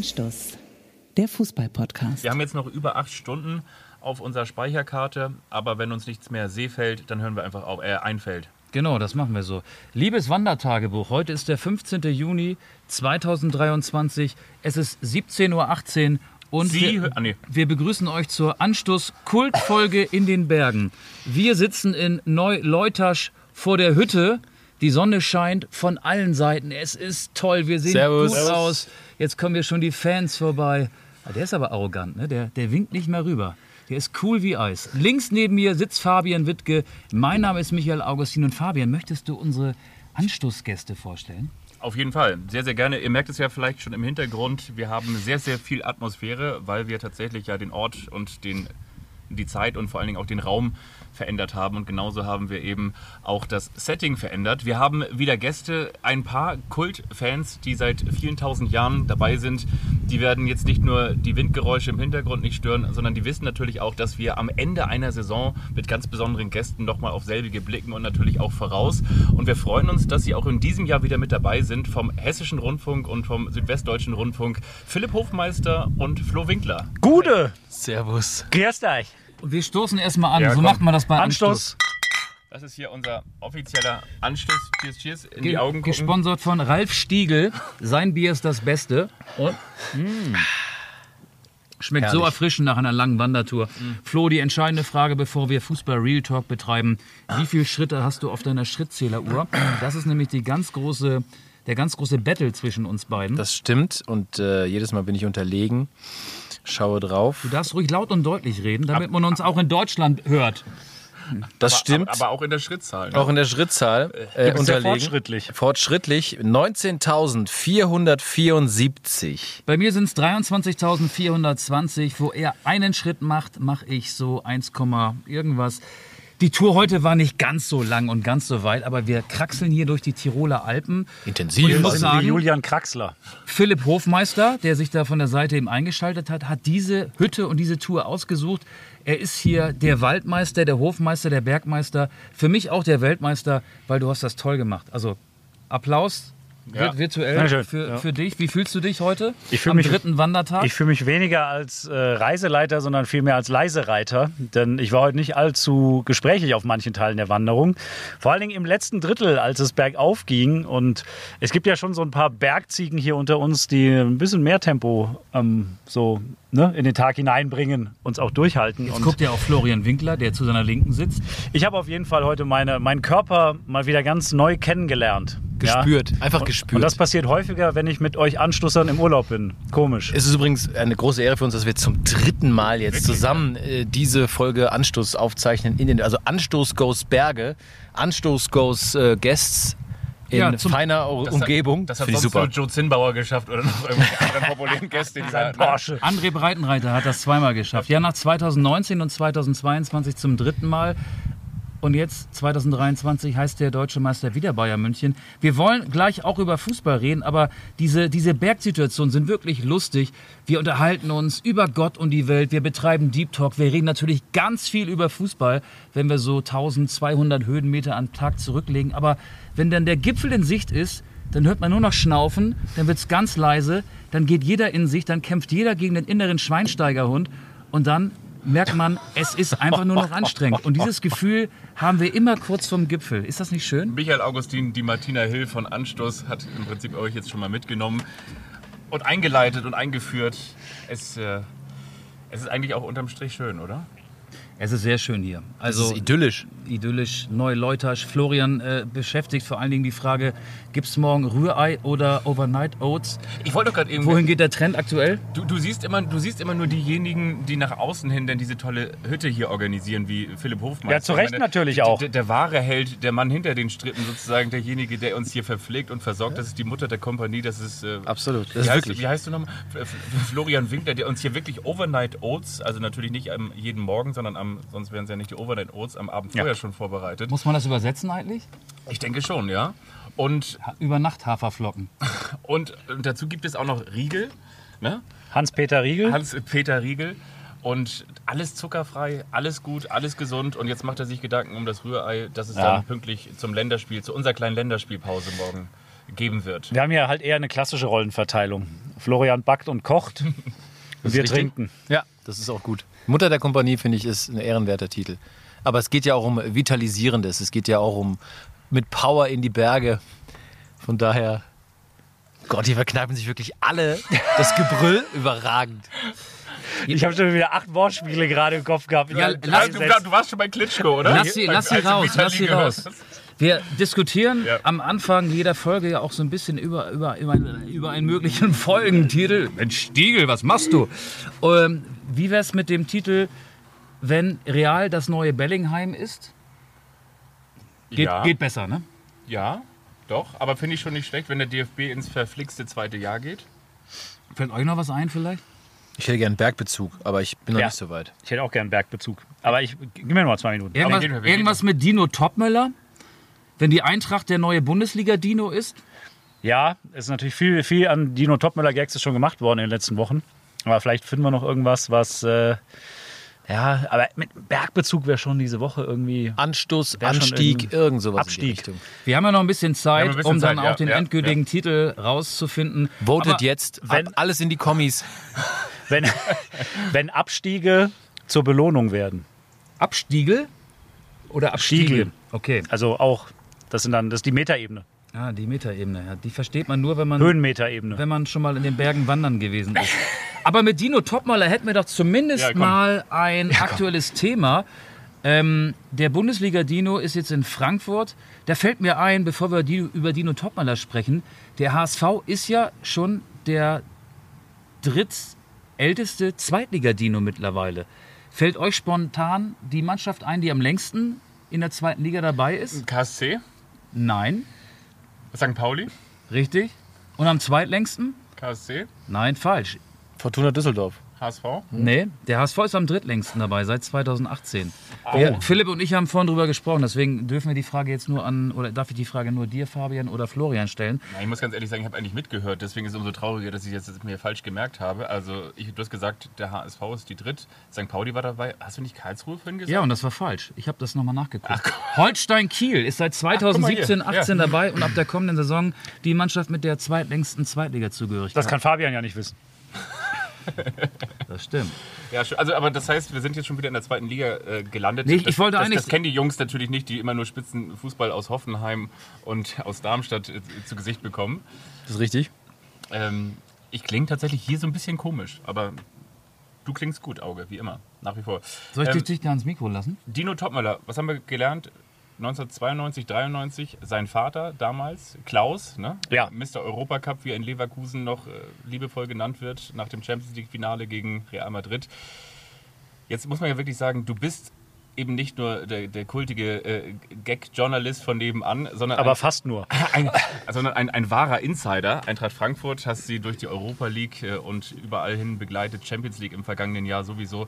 Anstoß, der Fußball-Podcast. Wir haben jetzt noch über 8 Stunden auf unserer Speicherkarte, aber wenn uns nichts mehr einfällt, einfällt. Genau, das machen wir so. Liebes Wandertagebuch, heute ist der 15. Juni 2023. Es ist 17:18 Uhr und wir begrüßen euch zur Anstoß-Kultfolge in den Bergen. Wir sitzen in Neu-Leutasch vor der Hütte. Die Sonne scheint von allen Seiten. Es ist toll, wir sehen gut aus. Jetzt kommen hier schon die Fans vorbei. Der ist aber arrogant, ne? Der winkt nicht mehr rüber. Der ist cool wie Eis. Links neben mir sitzt Fabian Wittke. Mein Name ist Michael Augustin. Und Fabian, möchtest du unsere Anstoßgäste vorstellen? Auf jeden Fall, sehr, sehr gerne. Ihr merkt es ja vielleicht schon im Hintergrund. Wir haben sehr, sehr viel Atmosphäre, weil wir tatsächlich ja den Ort und die Zeit und vor allen Dingen auch den Raum verändert haben. Und genauso haben wir eben auch das Setting verändert. Wir haben wieder Gäste, ein paar Kultfans, die seit vielen tausend Jahren dabei sind. Die werden jetzt nicht nur die Windgeräusche im Hintergrund nicht stören, sondern die wissen natürlich auch, dass wir am Ende einer Saison mit ganz besonderen Gästen nochmal auf selbige blicken und natürlich auch voraus. Und wir freuen uns, dass sie auch in diesem Jahr wieder mit dabei sind vom Hessischen Rundfunk und vom Südwestdeutschen Rundfunk. Philipp Hofmeister und Flo Winkler. Gute! Servus. Grüßt euch. Und wir stoßen erstmal an. Ja, so komm. macht man das bei Anstoß. Das ist hier unser offizieller Anstoß. Cheers, cheers. In die Augen gucken. Gesponsert von Ralf Stiegel. Sein Bier ist das Beste. Und schmeckt Herrlich. so erfrischend nach einer langen Wandertour. Flo, die entscheidende Frage, bevor wir Fußball Real Talk betreiben. Wie viele Schritte hast du auf deiner Schrittzähleruhr? Das ist nämlich der ganz große Battle zwischen uns beiden. Das stimmt und jedes Mal bin ich unterlegen. Schaue drauf. Du darfst ruhig laut und deutlich reden, damit man uns auch in Deutschland hört. Das stimmt. Aber auch in der Schrittzahl. Ne? Auch in der Schrittzahl Sehr unterlegen. fortschrittlich. Fortschrittlich 19.474. Bei mir sind es 23.420. Wo er einen Schritt macht, mache ich so 1, irgendwas. Die Tour heute war nicht ganz so lang und ganz so weit, aber wir kraxeln hier durch die Tiroler Alpen. Intensiv. Und ich muss Wie sagen, Julian Kraxler. Philipp Hofmeister, der sich da von der Seite eben eingeschaltet hat, hat diese Hütte und diese Tour ausgesucht. Er ist hier der Waldmeister, der Hofmeister, der Bergmeister. Für mich auch der Weltmeister, weil du hast das toll gemacht. Also Applaus virtuell Dankeschön. für dich. Wie fühlst du dich heute Ich fühl am mich- dritten Wandertag? Ich fühle mich weniger als Reiseleiter, sondern vielmehr als Leisereiter. Denn ich war heute nicht allzu gesprächig auf manchen Teilen der Wanderung. Vor allen Dingen im letzten Drittel, als es bergauf ging. Und es gibt ja schon so ein paar Bergziegen hier unter uns, die ein bisschen mehr Tempo in den Tag hineinbringen, uns auch durchhalten. Jetzt Und guckt ja auch Florian Winkler, der zu seiner Linken sitzt. ich habe auf jeden Fall heute meinen Körper mal wieder ganz neu kennengelernt. Gespürt. Einfach Und gespürt. das passiert häufiger, wenn ich mit euch Anstoßern im Urlaub bin. Komisch. Es ist übrigens eine große Ehre für uns, dass wir zum dritten Mal jetzt zusammen diese Folge Anstoß aufzeichnen. Also Anstoß goes Berge, Anstoß goes Guests in Ja, feiner Umgebung. Das hat Finde ich sonst super. nur Joe Zinnbauer geschafft oder noch irgendwelche anderen populären Gäste. Die da, Porsche. André Breitenreiter hat das zweimal geschafft. Ja, nach 2019 und 2022 zum dritten Mal. Und jetzt, 2023, heißt der deutsche Meister wieder Bayern München. Wir wollen gleich auch über Fußball reden, aber diese Bergsituationen sind wirklich lustig. Wir unterhalten uns über Gott und die Welt, wir betreiben Deep Talk, wir reden natürlich ganz viel über Fußball, wenn wir so 1200 Höhenmeter am Tag zurücklegen. Aber wenn dann der Gipfel in Sicht ist, dann hört man nur noch Schnaufen, dann wird es ganz leise, dann geht jeder in sich, dann kämpft jeder gegen den inneren Schweinsteigerhund und dann merkt man, es ist einfach nur noch anstrengend. Und dieses Gefühl haben wir immer kurz vorm Gipfel. Ist das nicht schön? Michael Augustin, die Martina Hill von Anstoß hat im Prinzip euch jetzt schon mal mitgenommen und eingeleitet und eingeführt. Es ist eigentlich auch unterm Strich schön, oder? Es ist sehr schön hier. Also Das ist idyllisch. idyllisch, Neu-Leutasch. Florian beschäftigt vor allen Dingen die Frage, gibt es morgen Rührei oder Overnight Oats? Ich wollte doch gerade eben... Wohin geht der Trend aktuell? Du siehst immer nur diejenigen, die nach außen hin denn diese tolle Hütte hier organisieren, wie Philipp Hofmeister. Ja, zu Recht natürlich auch. Der wahre Held, der Mann hinter den Strippen sozusagen, derjenige, der uns hier verpflegt und versorgt, das ist die Mutter der Kompanie, das ist... Absolut. Das Wie ist heißt, wirklich. wie heißt du nochmal? Florian Winkler, der uns hier wirklich Overnight Oats, also natürlich nicht jeden Morgen, sondern sonst wären es ja nicht die Overnight Oats, am Abend vorher schon vorbereitet. Muss man das übersetzen eigentlich? Ich denke schon, ja. Und Über Nacht Haferflocken. dazu gibt es auch noch Riegel, ne? Hans-Peter Riegel. Hans-Peter Riegel. Und alles zuckerfrei, alles gut, alles gesund. Und jetzt macht er sich Gedanken um das Rührei, dass es dann pünktlich zum Länderspiel, zu unserer kleinen Länderspielpause morgen geben wird. Wir haben ja halt eher eine klassische Rollenverteilung. Florian backt und kocht. Und wir richtig. trinken. Ja, das ist auch gut. Mutter der Kompanie, finde ich, ist ein ehrenwerter Titel. Aber es geht ja auch um Vitalisierendes. Es geht ja auch um mit Power in die Berge. Von daher, Gott, die verkneifen sich wirklich alle. Das Gebrüll, überragend. Ich habe schon wieder 8 Wortspiele gerade im Kopf gehabt. Ja, Du warst schon bei Klitschko, oder? Lass sie Als du raus, Vitali lass sie gehört raus. hast. Wir diskutieren Ja. am Anfang jeder Folge ja auch so ein bisschen über einen möglichen Folgentitel. Mensch, Stiegel, was machst du? Wie wär's mit dem Titel, wenn Real das neue Bellingham ist? Geht besser, ne? Ja, doch. Aber finde ich schon nicht schlecht, wenn der DFB ins verflixte zweite Jahr geht. Fällt euch noch was ein vielleicht? Ich hätte gern Bergbezug, aber ich bin noch Ja. nicht so weit. Ich hätte auch gern Bergbezug. Aber gib mir noch mal 2 Minuten. Irgendwas mit Dino Topmöller? Wenn die Eintracht der neue Bundesliga-Dino ist? Ja, es ist natürlich viel an Dino Topmöller-Gags ist schon gemacht worden in den letzten Wochen. Aber vielleicht finden wir noch irgendwas, was... ja, aber mit Bergbezug wäre schon diese Woche irgendwie... Anstoß, Wär schon Anstieg, irgend sowas in die Abstieg. Richtung. Wir haben ja noch ein bisschen Zeit, ein bisschen um dann Zeit, auch ja, den ja, endgültigen Titel rauszufinden. Votet Aber jetzt, wenn- ab alles in die Kommis. Wenn Abstiege zur Belohnung werden. Abstiegel oder Abstiegel? Stiegel. Okay. Also auch, das ist die Metaebene. Ah, die Metaebene. Ja, die versteht man nur, wenn man Höhenmetaebene. schon mal in den Bergen wandern gewesen ist. Aber mit Dino Topmöller hätten wir doch zumindest Ja, komm. mal ein aktuelles Thema. Der Bundesliga-Dino ist jetzt in Frankfurt. Da fällt mir ein, bevor wir über Dino Topmöller sprechen, der HSV ist ja schon der drittälteste Zweitliga-Dino mittlerweile. Fällt euch spontan die Mannschaft ein, die am längsten in der zweiten Liga dabei ist? KSC, Nein. St. Pauli, Richtig. Und am zweitlängsten? KSC, Nein, falsch. Fortuna Düsseldorf. HSV. Nee, der HSV ist am drittlängsten dabei, seit 2018. Oh. Ja, Philipp und ich haben vorhin drüber gesprochen, deswegen dürfen wir die Frage jetzt darf ich die Frage nur dir, Fabian, oder Florian stellen? Na, ich muss ganz ehrlich sagen, ich habe eigentlich mitgehört. Deswegen ist es umso trauriger, dass ich jetzt mir falsch gemerkt habe. Also, du hast gesagt, der HSV ist die dritt. St. Pauli war dabei. Hast du nicht Karlsruhe vorhin gesagt? Ja, und das war falsch. Ich habe das nochmal nachgeguckt. Holstein Kiel ist seit 2017, Ach, guck mal hier. 18 dabei und ab der kommenden Saison die Mannschaft mit der zweitlängsten Zweitliga-Zugehörigkeit. Das kann Fabian ja nicht wissen. Das stimmt. Ja, also, aber das heißt, wir sind jetzt schon wieder in der zweiten Liga gelandet. Nee, ich wollte eigentlich- Das kennen die Jungs natürlich nicht, die immer nur Spitzenfußball aus Hoffenheim und aus Darmstadt zu Gesicht bekommen. Das ist richtig. Ich klinge tatsächlich hier so ein bisschen komisch, aber du klingst gut, Auge, wie immer, nach wie vor. Soll ich dich dichter ans Mikro lassen? Dino Topmöller, was haben wir gelernt? 1992, 93, sein Vater damals, Klaus, ne? Ja. Mr. Europacup, wie er in Leverkusen noch liebevoll genannt wird, nach dem Champions-League-Finale gegen Real Madrid. Jetzt muss man ja wirklich sagen, du bist eben nicht nur der kultige Gag-Journalist von nebenan, sondern Aber fast nur. ein wahrer Insider. Eintracht Frankfurt hast sie durch die Europa League und überall hin begleitet, Champions League im vergangenen Jahr sowieso.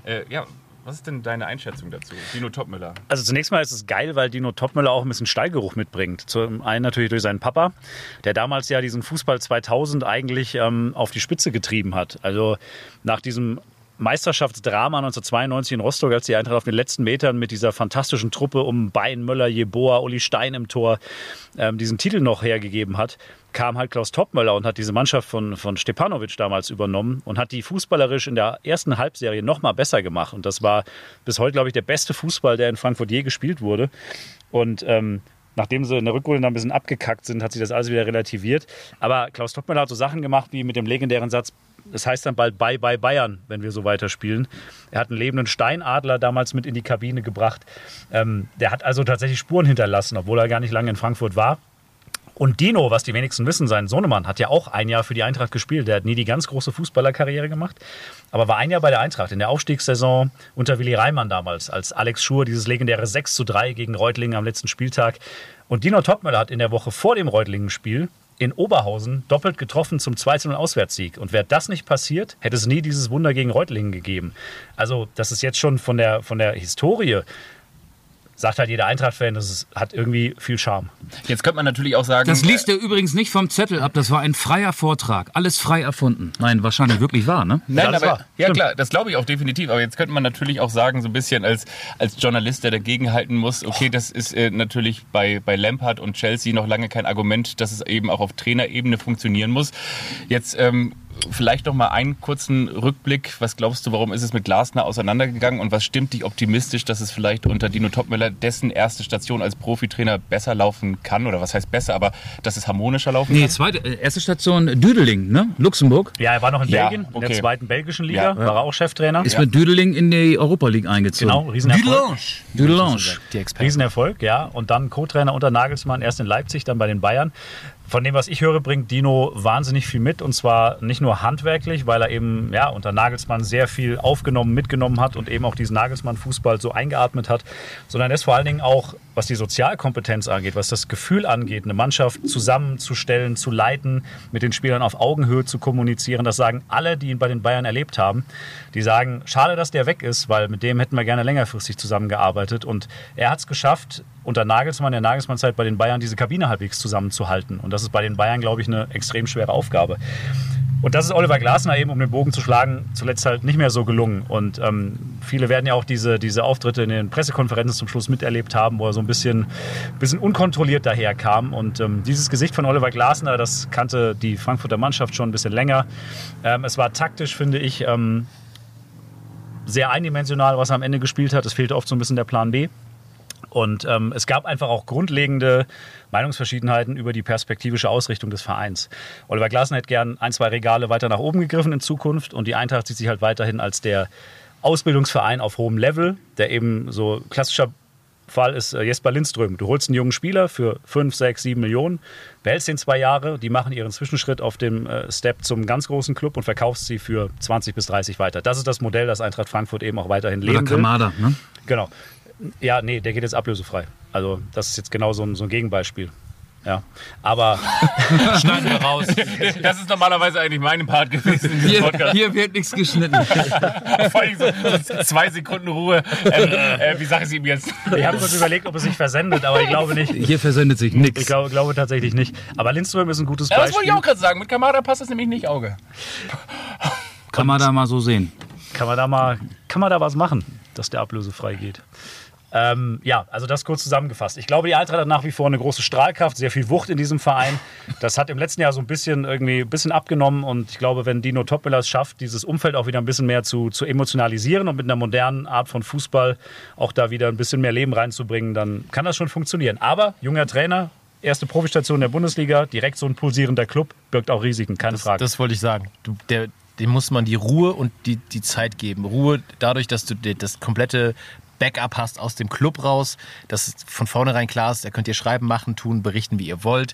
Was ist denn deine Einschätzung dazu? Dino Topmöller. Also zunächst mal ist es geil, weil Dino Topmöller auch ein bisschen Stallgeruch mitbringt. Zum einen natürlich durch seinen Papa, der damals ja diesen Fußball 2000 eigentlich auf die Spitze getrieben hat. Also nach diesem Meisterschaftsdrama 1992 in Rostock, als die Eintracht auf den letzten Metern mit dieser fantastischen Truppe um Bein, Möller, Jeboa, Uli Stein im Tor diesen Titel noch hergegeben hat, kam halt Klaus Topmöller und hat diese Mannschaft von Stepanovic damals übernommen und hat die fußballerisch in der ersten Halbserie noch mal besser gemacht. Und das war bis heute, glaube ich, der beste Fußball, der in Frankfurt je gespielt wurde. Und nachdem sie in der Rückrunde dann ein bisschen abgekackt sind, hat sich das alles wieder relativiert. Aber Klaus Topmöller hat so Sachen gemacht wie mit dem legendären Satz, das heißt dann bald Bye Bye Bayern, wenn wir so weiterspielen. Er hat einen lebenden Steinadler damals mit in die Kabine gebracht. Der hat also tatsächlich Spuren hinterlassen, obwohl er gar nicht lange in Frankfurt war. Und Dino, was die wenigsten wissen, sein Sohnemann, hat ja auch ein Jahr für die Eintracht gespielt. Der hat nie die ganz große Fußballerkarriere gemacht, aber war ein Jahr bei der Eintracht in der Aufstiegssaison unter Willi Reimann damals, als Alex Schur dieses legendäre 6:3 gegen Reutlingen am letzten Spieltag. Und Dino Topmöller hat in der Woche vor dem Reutlingen-Spiel in Oberhausen doppelt getroffen zum 2:0 Auswärtssieg. Und wäre das nicht passiert, hätte es nie dieses Wunder gegen Reutlingen gegeben. Also das ist jetzt schon von der Historie sagt halt jeder Eintracht-Fan, hat irgendwie viel Charme. Jetzt könnte man natürlich auch sagen... Das liest er übrigens nicht vom Zettel ab, das war ein freier Vortrag. Alles frei erfunden. Nein, wahrscheinlich wirklich wahr, ne? Nein, das aber, war. ja klar, das glaube ich auch definitiv. Aber jetzt könnte man natürlich auch sagen, so ein bisschen als Journalist, der dagegen halten muss, okay, das ist natürlich bei Lampard und Chelsea noch lange kein Argument, dass es eben auch auf Trainerebene funktionieren muss. Jetzt vielleicht noch mal einen kurzen Rückblick. Was glaubst du, warum ist es mit Glasner auseinandergegangen und was stimmt dich optimistisch, dass es vielleicht unter Dino Topmöller dessen erste Station als Profitrainer besser laufen kann? Oder was heißt besser, aber dass es harmonischer laufen kann? Erste Station Düdeling, ne? Luxemburg. Ja, er war noch in Ja, Belgien, in okay. der zweiten belgischen Liga, war er auch Cheftrainer. Ist mit Düdeling in die Europa League eingezogen. Genau, Riesenerfolg. Düdelange. Die Experten. Riesenerfolg, ja. Und dann Co-Trainer unter Nagelsmann, erst in Leipzig, dann bei den Bayern. Von dem, was ich höre, bringt Dino wahnsinnig viel mit. Und zwar nicht nur handwerklich, weil er eben unter Nagelsmann sehr viel aufgenommen, mitgenommen hat und eben auch diesen Nagelsmann-Fußball so eingeatmet hat, sondern er ist vor allen Dingen auch, was die Sozialkompetenz angeht, was das Gefühl angeht, eine Mannschaft zusammenzustellen, zu leiten, mit den Spielern auf Augenhöhe zu kommunizieren. Das sagen alle, die ihn bei den Bayern erlebt haben. Die sagen, schade, dass der weg ist, weil mit dem hätten wir gerne längerfristig zusammengearbeitet. Und er hat es geschafft, unter Nagelsmann, der Nagelsmann-Zeit bei den Bayern, diese Kabine halbwegs zusammenzuhalten. Und das ist bei den Bayern, glaube ich, eine extrem schwere Aufgabe. Und das ist Oliver Glasner eben, um den Bogen zu schlagen, zuletzt halt nicht mehr so gelungen. Und viele werden ja auch diese Auftritte in den Pressekonferenzen zum Schluss miterlebt haben, wo er so ein bisschen unkontrolliert daherkam. Und dieses Gesicht von Oliver Glasner, das kannte die Frankfurter Mannschaft schon ein bisschen länger. Es war taktisch, finde ich, sehr eindimensional, was er am Ende gespielt hat. Es fehlte oft so ein bisschen der Plan B. Und es gab einfach auch grundlegende Meinungsverschiedenheiten über die perspektivische Ausrichtung des Vereins. Oliver Glasner hätte gern 1, 2 Regale weiter nach oben gegriffen in Zukunft. Und die Eintracht sieht sich halt weiterhin als der Ausbildungsverein auf hohem Level, der eben so klassischer Fall ist Jesper Lindström. Du holst einen jungen Spieler für 5, 6, 7 Millionen, behältst den 2 Jahre, die machen ihren Zwischenschritt auf dem Step zum ganz großen Club und verkaufst sie für 20 bis 30 weiter. Das ist das Modell, das Eintracht Frankfurt eben auch weiterhin leben will. Oder Kamada, ne? Genau. Ja, nee, der geht jetzt ablösefrei. Also das ist jetzt genau so ein Gegenbeispiel. Ja, aber Schneiden wir raus. Das ist normalerweise eigentlich mein Part gewesen in diesem Podcast. Hier wird nichts geschnitten. Vor allem so 2 Sekunden Ruhe. Wie sage ich es ihm jetzt? ich habe kurz überlegt, ob es sich versendet, aber ich glaube nicht. Hier versendet sich nichts. Ich glaube tatsächlich nicht. Aber Lindström ist ein gutes Ja, Beispiel. das wollte ich auch gerade sagen. Mit Kamada passt das nämlich nicht Auge. Kann man da mal so sehen. Kann man da was machen, dass der ablösefrei geht? Also das kurz zusammengefasst. Ich glaube, die Eintracht hat nach wie vor eine große Strahlkraft, sehr viel Wucht in diesem Verein. Das hat im letzten Jahr so ein bisschen abgenommen und ich glaube, wenn Dino Topmöller es schafft, dieses Umfeld auch wieder ein bisschen mehr zu emotionalisieren und mit einer modernen Art von Fußball auch da wieder ein bisschen mehr Leben reinzubringen, dann kann das schon funktionieren. Aber junger Trainer, erste Profistation der Bundesliga, direkt so ein pulsierender Club, birgt auch Risiken, keine Frage. Das wollte ich sagen. Dem muss man die Ruhe und die Zeit geben. Ruhe dadurch, dass du das komplette Backup hast aus dem Club raus, dass es von vornherein klar ist, da könnt ihr schreiben, machen, tun, berichten, wie ihr wollt.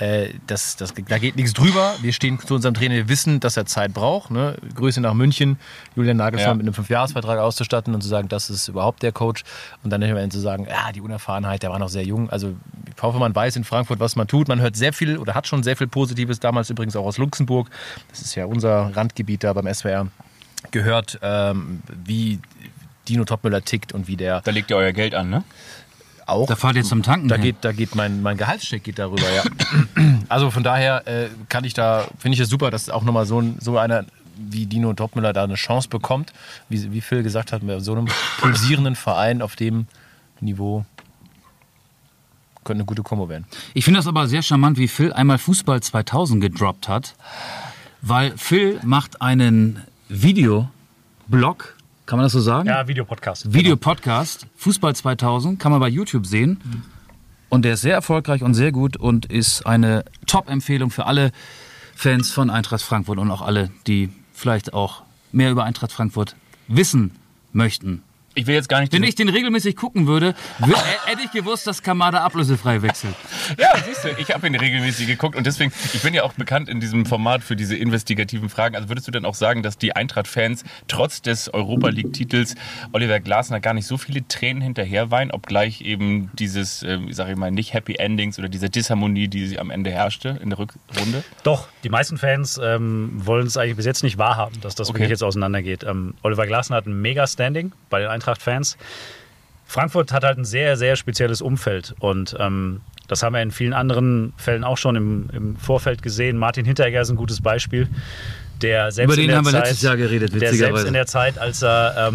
Da geht nichts drüber. Wir stehen zu unserem Trainer, wir wissen, dass er Zeit braucht. Ne? Grüße nach München, Julian Nagelsmann mit einem 5-Jahres-Vertrag auszustatten und zu sagen, das ist überhaupt der Coach. Und dann zu sagen, ja, die Unerfahrenheit, der war noch sehr jung. Also ich hoffe, man weiß in Frankfurt, was man tut. Man hört sehr viel oder hat schon sehr viel Positives, damals übrigens auch aus Luxemburg. Das ist ja unser Randgebiet da beim SWR. Gehört, wie Dino Topmöller tickt und wie der... Da legt ihr euer Geld an, ne? Auch. Da fahrt ihr zum Tanken hin. Da geht mein Gehaltscheck geht darüber, ja. Also von daher finde ich es super, dass auch nochmal so einer wie Dino Topmöller da eine Chance bekommt. Wie Phil gesagt hat, mit so einem pulsierenden Verein auf dem Niveau könnte eine gute Kombo werden. Ich finde das aber sehr charmant, wie Phil einmal Fußball 2000 gedroppt hat, weil Phil macht einen Videoblog, kann man das so sagen? Ja, Videopodcast. Videopodcast, Fußball 2000, kann man bei YouTube sehen. Und der ist sehr erfolgreich und sehr gut und ist eine Top-Empfehlung für alle Fans von Eintracht Frankfurt und auch alle, die vielleicht auch mehr über Eintracht Frankfurt wissen möchten. Ich will jetzt gar nicht... Wenn ich den regelmäßig gucken würde, hätte ich gewusst, dass Kamada ablösefrei wechselt. Ja, siehst du, ich habe ihn regelmäßig geguckt und deswegen, ich bin ja auch bekannt in diesem Format für diese investigativen Fragen. Also würdest du denn auch sagen, dass die Eintracht-Fans trotz des Europa-League-Titels Oliver Glasner gar nicht so viele Tränen hinterher weinen, obgleich eben dieses, sag ich mal, nicht Happy Endings oder diese Disharmonie, die am Ende herrschte in der Rückrunde? Doch, die meisten Fans wollen es eigentlich bis jetzt nicht wahrhaben, dass das wirklich jetzt auseinandergeht. Oliver Glasner hat ein Mega-Standing bei den Eintracht-Fans. Frankfurt hat halt ein sehr, sehr spezielles Umfeld und das haben wir in vielen anderen Fällen auch schon im Vorfeld gesehen. Martin Hinteregger ist ein gutes Beispiel. Der selbst Über den haben wir letztes Jahr geredet, witzigerweise. Der selbst in der Zeit, als er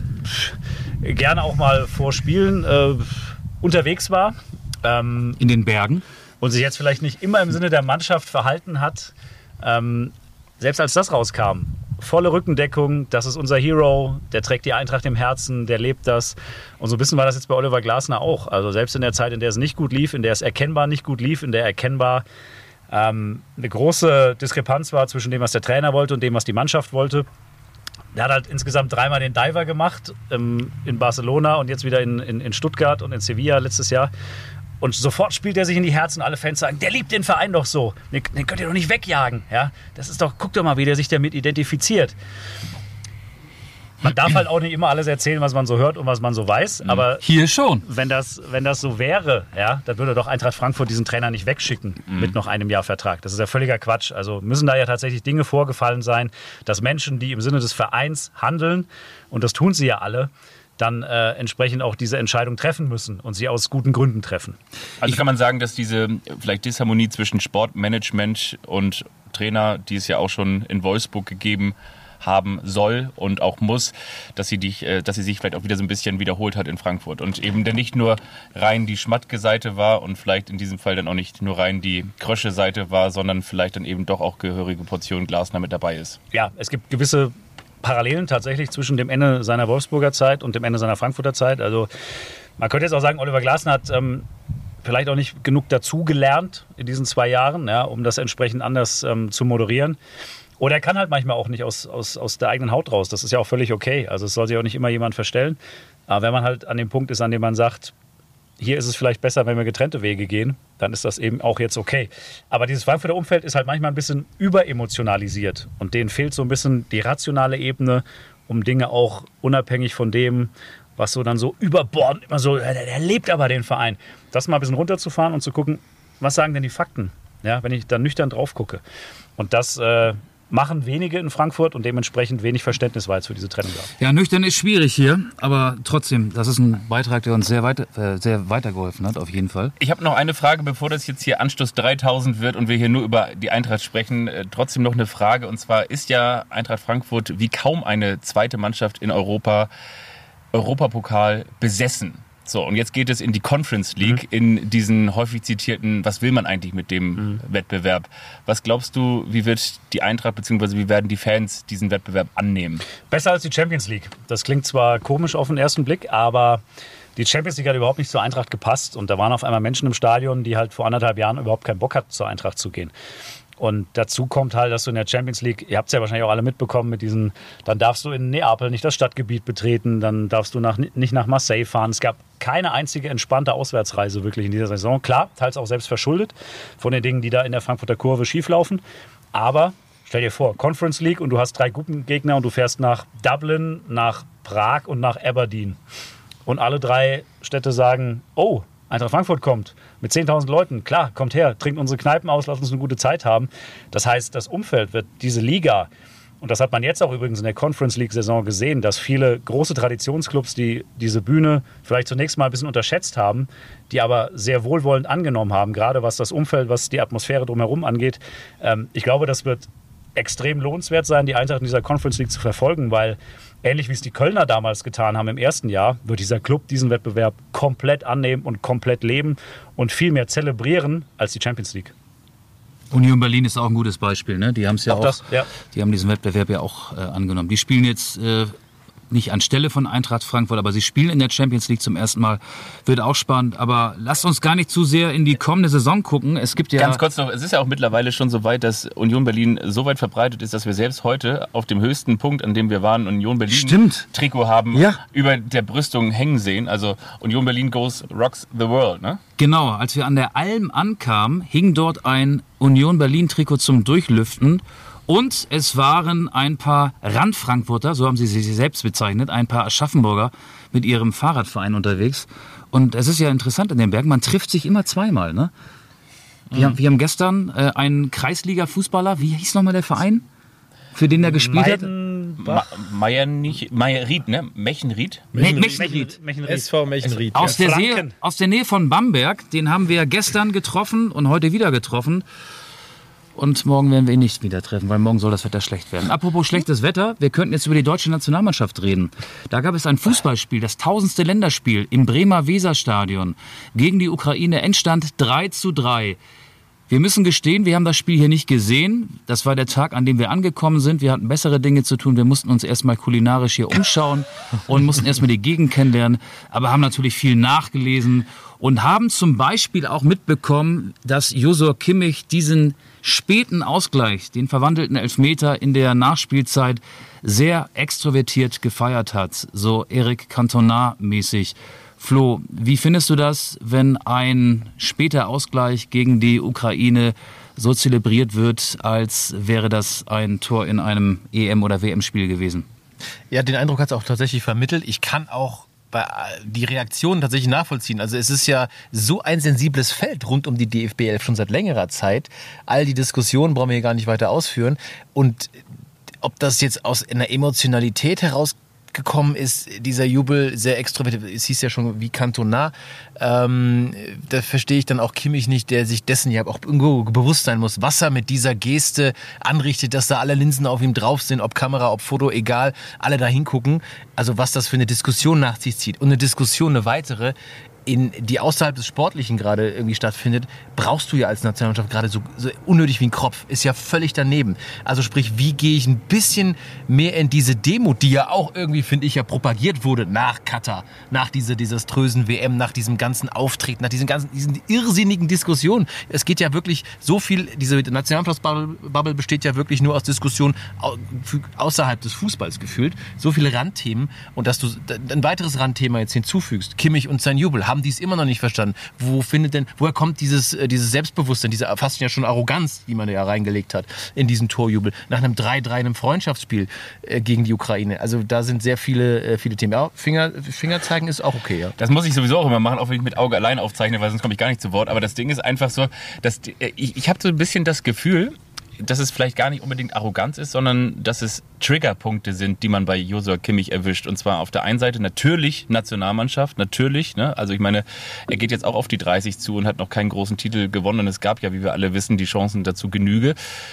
gerne auch mal vor Spielen unterwegs war. In den Bergen. Und sich jetzt vielleicht nicht immer im Sinne der Mannschaft verhalten hat. Selbst als das rauskam, volle Rückendeckung, das ist unser Hero, der trägt die Eintracht im Herzen, der lebt das. Und so ein bisschen war das jetzt bei Oliver Glasner auch. Also selbst in der Zeit, in der es nicht gut lief, in der es erkennbar nicht gut lief, in der erkennbar eine große Diskrepanz war zwischen dem, was der Trainer wollte und dem, was die Mannschaft wollte. Der hat halt insgesamt 3-mal den Diver gemacht, in Barcelona und jetzt wieder in Stuttgart und in Sevilla letztes Jahr. Und sofort spielt er sich in die Herzen. Alle Fans sagen, der liebt den Verein doch so. Den könnt ihr doch nicht wegjagen. Ja? Das ist doch, guck doch mal, wie der sich damit identifiziert. Man darf halt auch nicht immer alles erzählen, was man so hört und was man so weiß. Aber hier schon. Wenn das so wäre, ja, dann würde doch Eintracht Frankfurt diesen Trainer nicht wegschicken mit noch einem Jahr Vertrag. Das ist ja völliger Quatsch. Also müssen da ja tatsächlich Dinge vorgefallen sein, dass Menschen, die im Sinne des Vereins handeln, und das tun sie ja alle, dann entsprechend auch diese Entscheidung treffen müssen und sie aus guten Gründen treffen. Also kann man sagen, dass diese vielleicht Disharmonie zwischen Sportmanagement und Trainer, die es ja auch schon in Wolfsburg gegeben haben soll und auch muss, dass sie sich vielleicht auch wieder so ein bisschen wiederholt hat in Frankfurt und eben dann nicht nur rein die Schmatke-Seite war und vielleicht in diesem Fall dann auch nicht nur rein die Krösche-Seite war, sondern vielleicht dann eben doch auch gehörige Portion Glasner mit dabei ist. Ja, es gibt gewisse Parallelen tatsächlich zwischen dem Ende seiner Wolfsburger Zeit und dem Ende seiner Frankfurter Zeit. Also man könnte jetzt auch sagen, Oliver Glasner hat vielleicht auch nicht genug dazugelernt in diesen 2 Jahren, ja, um das entsprechend anders zu moderieren. Oder er kann halt manchmal auch nicht aus der eigenen Haut raus. Das ist ja auch völlig okay. Also es soll sich auch nicht immer jemand verstellen. Aber wenn man halt an dem Punkt ist, an dem man sagt, hier ist es vielleicht besser, wenn wir getrennte Wege gehen, dann ist das eben auch jetzt okay. Aber dieses Frankfurter Umfeld ist halt manchmal ein bisschen überemotionalisiert. Und denen fehlt so ein bisschen die rationale Ebene, um Dinge auch unabhängig von dem, was so dann so überbordend, immer so, der lebt aber den Verein. Das mal ein bisschen runterzufahren und zu gucken, was sagen denn die Fakten, ja, wenn ich da nüchtern drauf gucke. Und das machen wenige in Frankfurt und dementsprechend wenig Verständnis war jetzt für diese Trennung da. Ja, nüchtern ist schwierig hier, aber trotzdem, das ist ein Beitrag, der uns sehr weitergeholfen hat, auf jeden Fall. Ich habe noch eine Frage, bevor das jetzt hier Anstoß 3000 wird und wir hier nur über die Eintracht sprechen. Trotzdem noch eine Frage, und zwar ist ja Eintracht Frankfurt wie kaum eine zweite Mannschaft in Europa Europapokal besessen. So, und jetzt geht es in die Conference League, in diesen häufig zitierten, was will man eigentlich mit dem Wettbewerb? Was glaubst du, wie wird die Eintracht bzw. wie werden die Fans diesen Wettbewerb annehmen? Besser als die Champions League. Das klingt zwar komisch auf den ersten Blick, aber die Champions League hat überhaupt nicht zur Eintracht gepasst. Und da waren auf einmal Menschen im Stadion, die halt vor 1,5 Jahren überhaupt keinen Bock hatten, zur Eintracht zu gehen. Und dazu kommt halt, dass du in der Champions League, ihr habt es ja wahrscheinlich auch alle mitbekommen, mit diesen, dann darfst du in Neapel nicht das Stadtgebiet betreten, dann darfst du nicht nach Marseille fahren. Es gab keine einzige entspannte Auswärtsreise wirklich in dieser Saison. Klar, teils auch selbst verschuldet von den Dingen, die da in der Frankfurter Kurve schieflaufen. Aber stell dir vor, Conference League und du hast 3 Gruppengegner und du fährst nach Dublin, nach Prag und nach Aberdeen. Und alle 3 Städte sagen, oh, Eintracht Frankfurt kommt mit 10.000 Leuten. Klar, kommt her, trinkt unsere Kneipen aus, lasst uns eine gute Zeit haben. Das heißt, das Umfeld wird diese Liga, und das hat man jetzt auch übrigens in der Conference League-Saison gesehen, dass viele große Traditionsclubs, die diese Bühne vielleicht zunächst mal ein bisschen unterschätzt haben, die aber sehr wohlwollend angenommen haben, gerade was das Umfeld, was die Atmosphäre drumherum angeht. Ich glaube, das wird extrem lohnenswert sein, die Eintracht in dieser Conference League zu verfolgen, weil ähnlich wie es die Kölner damals getan haben im ersten Jahr, wird dieser Club diesen Wettbewerb komplett annehmen und komplett leben und viel mehr zelebrieren als die Champions League. Union Berlin ist auch ein gutes Beispiel, ne? Die haben es ja auch, ja. Die haben diesen Wettbewerb ja auch angenommen. Die spielen jetzt nicht anstelle von Eintracht Frankfurt, aber sie spielen in der Champions League zum ersten Mal. Wird auch spannend, aber lasst uns gar nicht zu sehr in die kommende Saison gucken. Es gibt ja... Ganz kurz noch, es ist ja auch mittlerweile schon so weit, dass Union Berlin so weit verbreitet ist, dass wir selbst heute auf dem höchsten Punkt, an dem wir waren, Union Berlin Trikot haben, über der Brüstung hängen sehen. Also Union Berlin rocks the world, ne? Genau, als wir an der Alm ankamen, hing dort ein Union Berlin Trikot zum Durchlüften. Und es waren ein paar Randfrankfurter, so haben sie sich selbst bezeichnet, ein paar Aschaffenburger mit ihrem Fahrradverein unterwegs. Und es ist ja interessant in den Bergen, man trifft sich immer zweimal. Ne? Wir haben gestern einen Kreisliga-Fußballer, wie hieß nochmal der Verein? für den er gespielt hat? Meier-Ried, ne? Mechenried? Mechenried. SV Mechenried. Aus der Nähe von Bamberg, den haben wir gestern getroffen und heute wieder getroffen. Und morgen werden wir ihn nicht wieder treffen, weil morgen soll das Wetter schlecht werden. Apropos schlechtes Wetter, wir könnten jetzt über die deutsche Nationalmannschaft reden. Da gab es ein Fußballspiel, das 1000. Länderspiel im Bremer Weserstadion gegen die Ukraine. Endstand 3:3. Wir müssen gestehen, wir haben das Spiel hier nicht gesehen. Das war der Tag, an dem wir angekommen sind. Wir hatten bessere Dinge zu tun. Wir mussten uns erstmal kulinarisch hier umschauen und mussten erstmal die Gegend kennenlernen. Aber haben natürlich viel nachgelesen und haben zum Beispiel auch mitbekommen, dass Josua Kimmich diesen späten Ausgleich, den verwandelten Elfmeter in der Nachspielzeit sehr extrovertiert gefeiert hat. So Eric Cantona-mäßig. Flo, wie findest du das, wenn ein später Ausgleich gegen die Ukraine so zelebriert wird, als wäre das ein Tor in einem EM- oder WM-Spiel gewesen? Ja, den Eindruck hat es auch tatsächlich vermittelt. Ich kann auch die Reaktion tatsächlich nachvollziehen. Also es ist ja so ein sensibles Feld rund um die DFB 11 schon seit längerer Zeit. All die Diskussionen brauchen wir hier gar nicht weiter ausführen. Und ob das jetzt aus einer Emotionalität herausgekommen ist, dieser Jubel sehr extrovertiert, es hieß ja schon wie Cantona, da verstehe ich dann auch Kimmich nicht, der sich dessen ja auch irgendwo bewusst sein muss, was er mit dieser Geste anrichtet, dass da alle Linsen auf ihm drauf sind, ob Kamera, ob Foto, egal, alle da hingucken. Also was das für eine Diskussion nach sich zieht. Und eine Diskussion, eine weitere, die außerhalb des Sportlichen gerade irgendwie stattfindet, brauchst du ja als Nationalmannschaft gerade so unnötig wie ein Kropf. Ist ja völlig daneben. Also sprich, wie gehe ich ein bisschen mehr in diese Demut, die ja auch irgendwie, finde ich, ja propagiert wurde nach Katar, nach dieser desaströsen WM, nach diesem ganzen Auftreten, nach diesen irrsinnigen Diskussionen. Es geht ja wirklich so viel, diese Nationalmannschaftsbubble besteht ja wirklich nur aus Diskussionen außerhalb des Fußballs gefühlt. So viele Randthemen. Und dass du ein weiteres Randthema jetzt hinzufügst, Kimmich und sein Jubel, haben die es immer noch nicht verstanden. Woher kommt dieses Selbstbewusstsein, diese fast ja schon Arroganz, die man ja reingelegt hat in diesen Torjubel, nach einem 3:3 in einem Freundschaftsspiel gegen die Ukraine. Also da sind sehr viele Themen. Ja, Finger zeigen ist auch okay. Ja. Das muss ich sowieso auch immer machen, auch wenn ich mit Auge allein aufzeichne, weil sonst komme ich gar nicht zu Wort. Aber das Ding ist einfach so, dass ich habe so ein bisschen das Gefühl, dass es vielleicht gar nicht unbedingt Arroganz ist, sondern dass es Triggerpunkte sind, die man bei Josua Kimmich erwischt. Und zwar auf der einen Seite natürlich Nationalmannschaft, natürlich. Ne? Also ich meine, er geht jetzt auch auf die 30 zu und hat noch keinen großen Titel gewonnen. Und es gab ja, wie wir alle wissen, die Chancen dazu zu Genüge.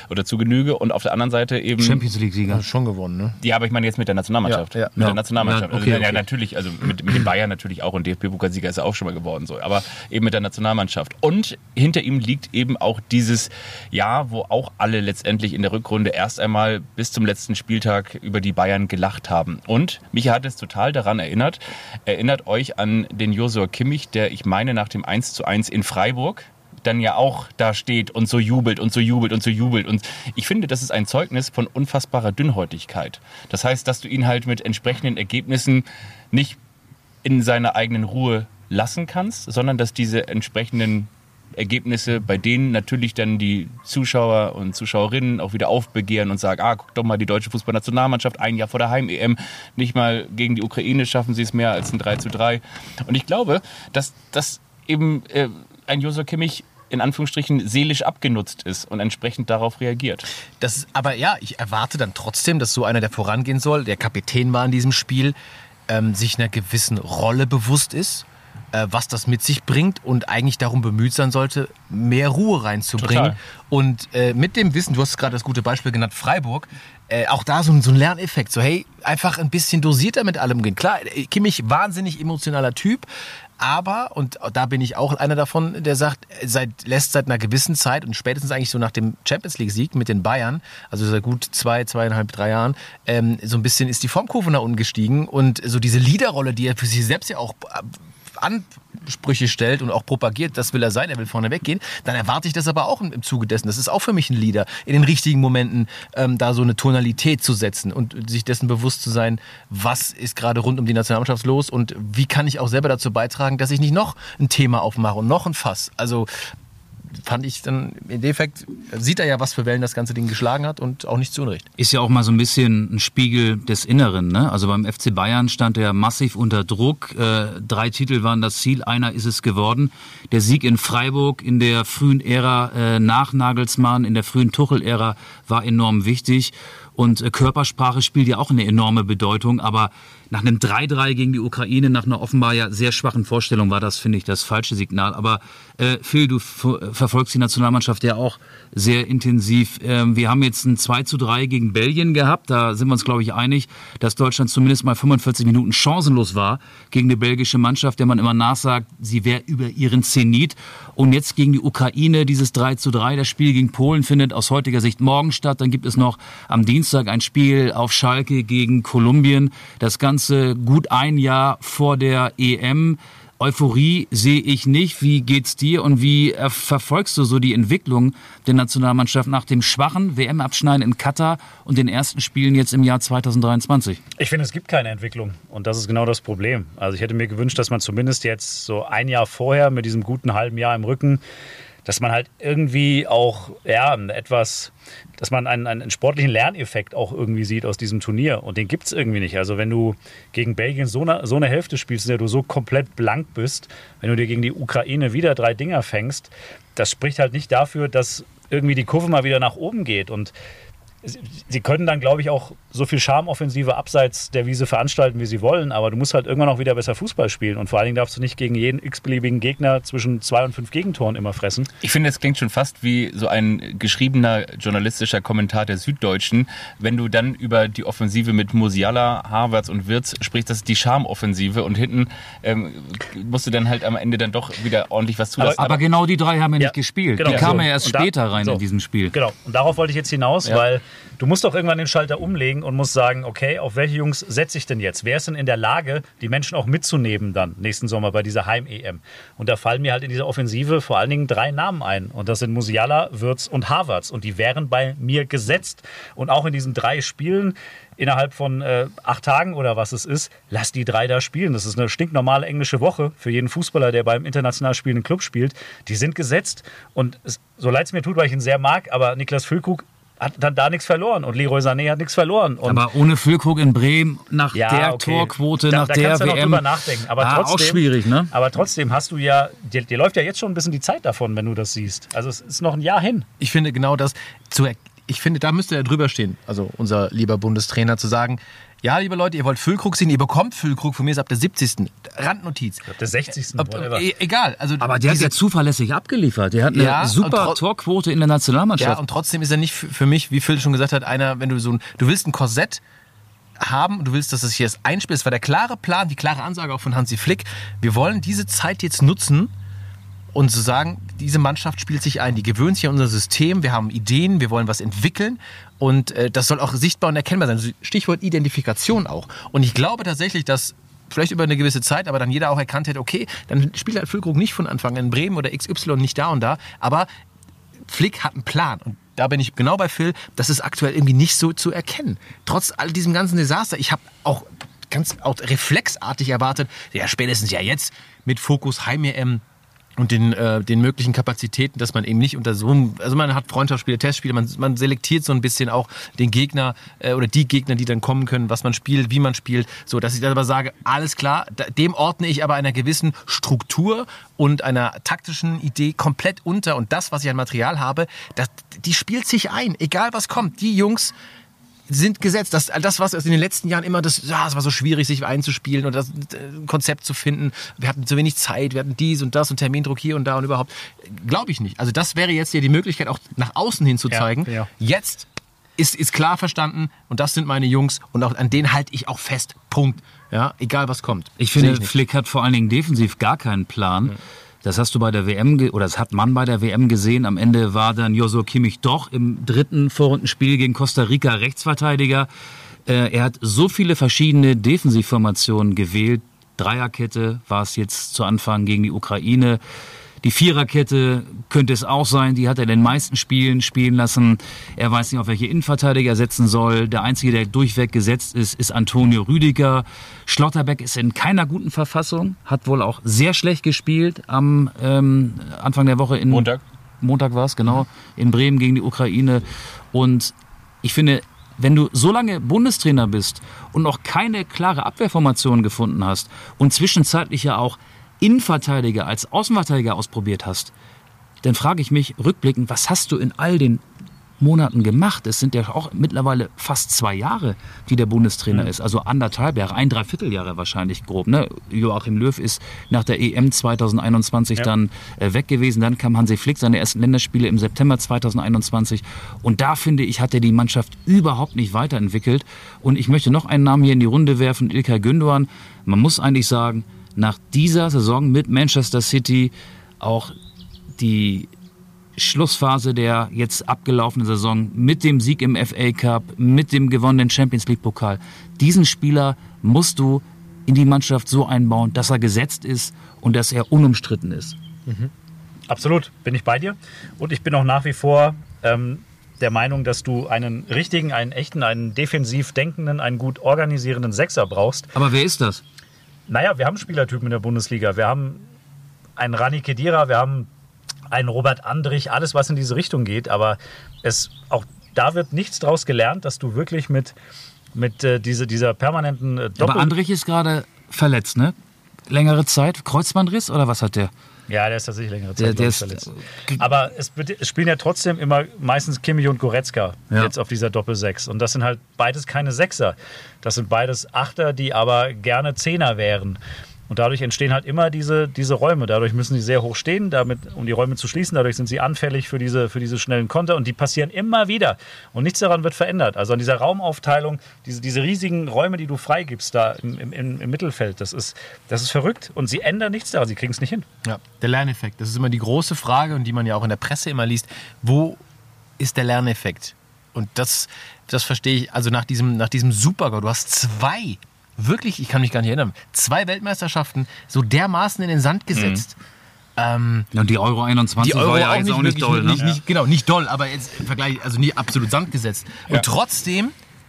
Und auf der anderen Seite eben... Champions League-Sieger. Schon gewonnen, ne? Ja, aber ich meine jetzt mit der Nationalmannschaft. Ja. Mit der Nationalmannschaft. Ja, okay. Ja, natürlich, also mit den Bayern natürlich auch. Und DFB-Pokalsieger ist er auch schon mal geworden. So. Aber eben mit der Nationalmannschaft. Und hinter ihm liegt eben auch dieses Jahr, wo auch alle letztendlich in der Rückrunde erst einmal bis zum letzten Spieltag über die Bayern gelacht haben. Und mich hat es total daran erinnert euch an den Josua Kimmich, der, ich meine, nach dem 1:1 in Freiburg dann ja auch da steht und so jubelt und so jubelt und so jubelt. Und ich finde, das ist ein Zeugnis von unfassbarer Dünnhäutigkeit. Das heißt, dass du ihn halt mit entsprechenden Ergebnissen nicht in seiner eigenen Ruhe lassen kannst, sondern dass diese entsprechenden Ergebnisse, bei denen natürlich dann die Zuschauer und Zuschauerinnen auch wieder aufbegehren und sagen, guck doch mal, die deutsche Fußballnationalmannschaft, ein Jahr vor der Heim-EM, nicht mal gegen die Ukraine schaffen sie es mehr als ein 3:3. Und ich glaube, dass das eben ein Josua Kimmich in Anführungsstrichen seelisch abgenutzt ist und entsprechend darauf reagiert. Aber ja, ich erwarte dann trotzdem, dass so einer, der vorangehen soll, der Kapitän war in diesem Spiel, sich einer gewissen Rolle bewusst ist, was das mit sich bringt und eigentlich darum bemüht sein sollte, mehr Ruhe reinzubringen. Total. Und mit dem Wissen, du hast gerade das gute Beispiel genannt, Freiburg, auch da so ein Lerneffekt, so hey, einfach ein bisschen dosierter mit allem gehen. Klar, Kimmich, wahnsinnig emotionaler Typ, aber, und da bin ich auch einer davon, der sagt, lässt seit einer gewissen Zeit und spätestens eigentlich so nach dem Champions-League-Sieg mit den Bayern, also seit gut 2,5, 3 Jahren, so ein bisschen ist die Formkurve nach unten gestiegen und so diese Leaderrolle, die er für sich selbst ja auch Ansprüche stellt und auch propagiert, das will er sein, er will vorne weggehen, dann erwarte ich das aber auch im Zuge dessen. Das ist auch für mich ein Leader, in den richtigen Momenten da so eine Tonalität zu setzen und sich dessen bewusst zu sein, was ist gerade rund um die Nationalmannschaft los und wie kann ich auch selber dazu beitragen, dass ich nicht noch ein Thema aufmache und noch ein Fass. Also fand ich dann, im Endeffekt sieht er ja, was für Wellen das ganze Ding geschlagen hat und auch nicht zu Unrecht. Ist ja auch mal so ein bisschen ein Spiegel des Inneren, ne? Also beim FC Bayern stand er massiv unter Druck. 3 Titel waren das Ziel, einer ist es geworden. Der Sieg in Freiburg in der frühen Ära nach Nagelsmann, in der frühen Tuchel-Ära war enorm wichtig. Und Körpersprache spielt ja auch eine enorme Bedeutung. Aber nach einem 3-3 gegen die Ukraine, nach einer offenbar ja sehr schwachen Vorstellung war das, finde ich, das falsche Signal. Aber Phil, du verfolgst die Nationalmannschaft ja auch sehr intensiv. Wir haben jetzt ein 2-3 gegen Belgien gehabt. Da sind wir uns, glaube ich, einig, dass Deutschland zumindest mal 45 Minuten chancenlos war gegen eine belgische Mannschaft, der man immer nachsagt, sie wäre über ihren Zenit. Und jetzt gegen die Ukraine, dieses 3-3, das Spiel gegen Polen findet aus heutiger Sicht morgen statt. Dann gibt es noch am Dienstag ein Spiel auf Schalke gegen Kolumbien. Das Ganze gut ein Jahr vor der EM. Euphorie sehe ich nicht. Wie geht's dir und wie verfolgst du so die Entwicklung der Nationalmannschaft nach dem schwachen WM-Abschneiden in Katar und den ersten Spielen jetzt im Jahr 2023? Ich finde, es gibt keine Entwicklung und das ist genau das Problem. Also ich hätte mir gewünscht, dass man zumindest jetzt so ein Jahr vorher mit diesem guten halben Jahr im Rücken, dass man halt irgendwie auch dass man einen sportlichen Lerneffekt auch irgendwie sieht aus diesem Turnier. Und den gibt es irgendwie nicht. Also wenn du gegen Belgien so eine Hälfte spielst, in der du so komplett blank bist, wenn du dir gegen die Ukraine wieder 3 Dinger fängst, das spricht halt nicht dafür, dass irgendwie die Kurve mal wieder nach oben geht. Und sie können dann, glaube ich, auch so viel Charmoffensive abseits der Wiese veranstalten, wie sie wollen, aber du musst halt irgendwann auch wieder besser Fußball spielen und vor allen Dingen darfst du nicht gegen jeden x-beliebigen Gegner zwischen 2 und 5 Gegentoren immer fressen. Ich finde, es klingt schon fast wie so ein geschriebener journalistischer Kommentar der Süddeutschen, wenn du dann über die Offensive mit Musiala, Havertz und Wirtz sprichst, das ist die Charmoffensive und hinten musst du dann halt am Ende dann doch wieder ordentlich was zulassen. Aber genau die 3 haben ja nicht gespielt. Genau. Die kamen ja erst später rein in diesem Spiel. Genau, und darauf wollte ich jetzt hinaus, weil du musst doch irgendwann den Schalter umlegen und musst sagen, okay, auf welche Jungs setze ich denn jetzt? Wer ist denn in der Lage, die Menschen auch mitzunehmen dann nächsten Sommer bei dieser Heim-EM? Und da fallen mir halt in dieser Offensive vor allen Dingen 3 Namen ein. Und das sind Musiala, Wirtz und Havertz. Und die wären bei mir gesetzt. Und auch in diesen 3 Spielen innerhalb von 8 Tagen oder was es ist, lass die 3 da spielen. Das ist eine stinknormale englische Woche für jeden Fußballer, der beim international spielenden Club spielt. Die sind gesetzt. Und so leid es mir tut, weil ich ihn sehr mag, aber Niklas Füllkrug hat dann da nichts verloren und Leroy Sané hat nichts verloren. Und aber ohne Füllkrug in Bremen, nach der Torquote, nach der kannst du WM, noch drüber nachdenken. Aber trotzdem, auch schwierig, ne? Aber trotzdem hast du ja, dir läuft ja jetzt schon ein bisschen die Zeit davon, wenn du das siehst. Also es ist noch ein Jahr hin. Ich finde genau das, ich finde, da müsste er drüber stehen, also unser lieber Bundestrainer, zu sagen, ja, liebe Leute, ihr wollt Füllkrug sehen, ihr bekommt Füllkrug von mir ist ab der 70. Randnotiz. Ab der 60. Egal. Also aber der hat ja zuverlässig abgeliefert. Der hat eine super Torquote in der Nationalmannschaft. Ja, und trotzdem ist er nicht für mich, wie Phil schon gesagt hat, einer, wenn du du willst ein Korsett haben, du willst, dass es hier einspielt. Das war der klare Plan, die klare Ansage auch von Hansi Flick. Wir wollen diese Zeit jetzt nutzen, und zu sagen, diese Mannschaft spielt sich ein, die gewöhnt sich an unser System, wir haben Ideen, wir wollen was entwickeln und das soll auch sichtbar und erkennbar sein. Stichwort Identifikation auch. Und ich glaube tatsächlich, dass vielleicht über eine gewisse Zeit, aber dann jeder auch erkannt hätte, okay, dann spielt halt Füllkrug nicht von Anfang an in Bremen oder XY nicht da und da, aber Flick hat einen Plan und da bin ich genau bei Phil, das ist aktuell irgendwie nicht so zu erkennen. Trotz all diesem ganzen Desaster, ich habe auch ganz reflexartig erwartet, ja spätestens ja jetzt mit Fokus Heim-EM und den möglichen Kapazitäten, dass man eben nicht unter so einem, also man hat Freundschaftsspiele, Testspiele, man selektiert so ein bisschen auch den Gegner oder die Gegner, die dann kommen können, was man spielt, wie man spielt, so dass ich dann aber sage, alles klar, dem ordne ich aber einer gewissen Struktur und einer taktischen Idee komplett unter und das, was ich an Material habe, die spielt sich ein, egal was kommt, die Jungs sind gesetzt. Das, was in den letzten Jahren immer, es war so schwierig, sich einzuspielen und das Konzept zu finden. Wir hatten zu wenig Zeit, wir hatten dies und das und Termindruck hier und da und überhaupt. Glaube ich nicht. Also das wäre jetzt ja die Möglichkeit, auch nach außen hin zu zeigen. Ja. Jetzt ist klar verstanden und das sind meine Jungs und auch an denen halte ich auch fest. Punkt. Ja, egal was kommt. Ich finde, Flick hat vor allen Dingen defensiv gar keinen Plan. Ja. Das hast du bei der WM, oder das hat man bei der WM gesehen. Am Ende war dann Joshua Kimmich doch im 3. Vorrundenspiel gegen Costa Rica Rechtsverteidiger. Er hat so viele verschiedene Defensivformationen gewählt. Dreierkette war es jetzt zu Anfang gegen die Ukraine. Die Viererkette könnte es auch sein, die hat er in den meisten Spielen spielen lassen. Er weiß nicht, auf welche Innenverteidiger er setzen soll. Der Einzige, der durchweg gesetzt ist Antonio Rüdiger. Schlotterbeck ist in keiner guten Verfassung, hat wohl auch sehr schlecht gespielt am Anfang der Woche. Montag war es, genau, in Bremen gegen die Ukraine. Und ich finde, wenn du so lange Bundestrainer bist und noch keine klare Abwehrformation gefunden hast und zwischenzeitlich ja auch Innenverteidiger als Außenverteidiger ausprobiert hast, dann frage ich mich rückblickend, was hast du in all den Monaten gemacht? Es sind ja auch mittlerweile fast 2 Jahre, die der Bundestrainer ist. Also 1,5 Jahre, 1,75 Jahre wahrscheinlich grob. Ne? Joachim Löw ist nach der EM 2021 dann weg gewesen. Dann kam Hansi Flick, seine ersten Länderspiele im September 2021. Und da, finde ich, hat er die Mannschaft überhaupt nicht weiterentwickelt. Und ich möchte noch einen Namen hier in die Runde werfen, İlkay Gündoğan. Man muss eigentlich sagen, nach dieser Saison mit Manchester City auch die Schlussphase der jetzt abgelaufenen Saison mit dem Sieg im FA Cup, mit dem gewonnenen Champions League Pokal. Diesen Spieler musst du in die Mannschaft so einbauen, dass er gesetzt ist und dass er unumstritten ist. Absolut, bin ich bei dir. Und ich bin auch nach wie vor der Meinung, dass du einen richtigen, einen echten, einen defensiv denkenden, einen gut organisierenden Sechser brauchst. Aber wer ist das? Naja, wir haben Spielertypen in der Bundesliga. Wir haben einen Rani Khedira, wir haben einen Robert Andrich, alles, was in diese Richtung geht. Aber auch da wird nichts draus gelernt, dass du wirklich mit dieser permanenten Aber Andrich ist gerade verletzt, ne? Längere Zeit? Kreuzbandriss oder was hat der? Ja, der ist tatsächlich längere Zeit Der ist verletzt. Aber es spielen ja trotzdem immer meistens Kimmich und Goretzka jetzt auf dieser Doppel-6. Und das sind halt beides keine Sechser. Das sind beides Achter, die aber gerne Zehner wären. Und dadurch entstehen halt immer diese Räume. Dadurch müssen sie sehr hoch stehen, um die Räume zu schließen. Dadurch sind sie anfällig für diese schnellen Konter. Und die passieren immer wieder. Und nichts daran wird verändert. Also an dieser Raumaufteilung, diese riesigen Räume, die du freigibst da im Mittelfeld, das ist verrückt. Und sie ändern nichts daran. Sie kriegen es nicht hin. Ja, der Lerneffekt. Das ist immer die große Frage und die man ja auch in der Presse immer liest. Wo ist der Lerneffekt? Und das verstehe ich. Also nach diesem Super-GOAT. Du hast 2 wirklich, ich kann mich gar nicht erinnern, 2 Weltmeisterschaften so dermaßen in den Sand gesetzt. Und die Euro 21 die Euro war ja jetzt auch nicht doll. Ne? Nicht doll, aber jetzt im Vergleich, also nie absolut Sand gesetzt. Und trotzdem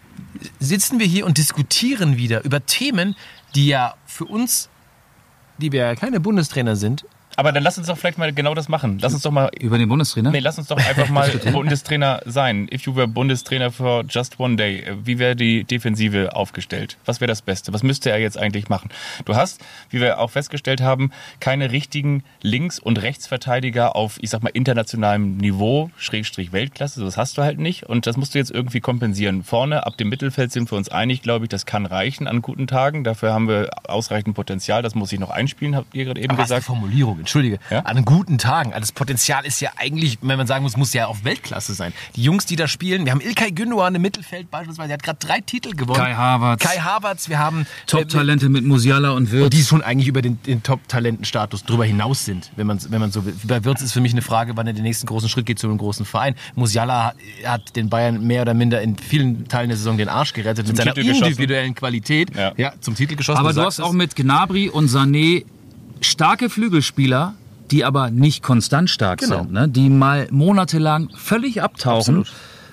sitzen wir hier und diskutieren wieder über Themen, die ja für uns, die wir ja keine Bundestrainer sind. Aber dann lass uns doch vielleicht mal genau das machen. Lass uns doch mal über den Bundestrainer? Nee, lass uns doch einfach mal Bundestrainer sein. If you were Bundestrainer for just one day, wie wäre die Defensive aufgestellt? Was wäre das Beste? Was müsste er jetzt eigentlich machen? Du hast, wie wir auch festgestellt haben, keine richtigen Links- und Rechtsverteidiger auf, ich sag mal, internationalem Niveau, Schrägstrich Weltklasse. Das hast du halt nicht. Und das musst du jetzt irgendwie kompensieren. Vorne, ab dem Mittelfeld sind wir uns einig, glaube ich, das kann reichen an guten Tagen. Dafür haben wir ausreichend Potenzial. Das muss ich noch einspielen, habt ihr gerade eben gesagt. Was die Formulierung? Entschuldige, an guten Tagen. Das Potenzial ist ja eigentlich, wenn man sagen muss ja auf Weltklasse sein. Die Jungs, die da spielen, wir haben İlkay Gündoğan im Mittelfeld beispielsweise, der hat gerade 3 Titel gewonnen. Kai Havertz, wir haben Top-Talente mit Musiala und Wirtz. Die schon eigentlich über den Top-Talentenstatus drüber hinaus sind, wenn man so will. Bei Wirtz ist für mich eine Frage, wann er den nächsten großen Schritt geht zu einem großen Verein. Musiala hat den Bayern mehr oder minder in vielen Teilen der Saison den Arsch gerettet mit seiner individuellen Qualität. Ja, zum Titel geschossen. Aber du hast auch mit Gnabry und Sané starke Flügelspieler, die aber nicht konstant stark sind, ne? Die mal monatelang völlig abtauchen.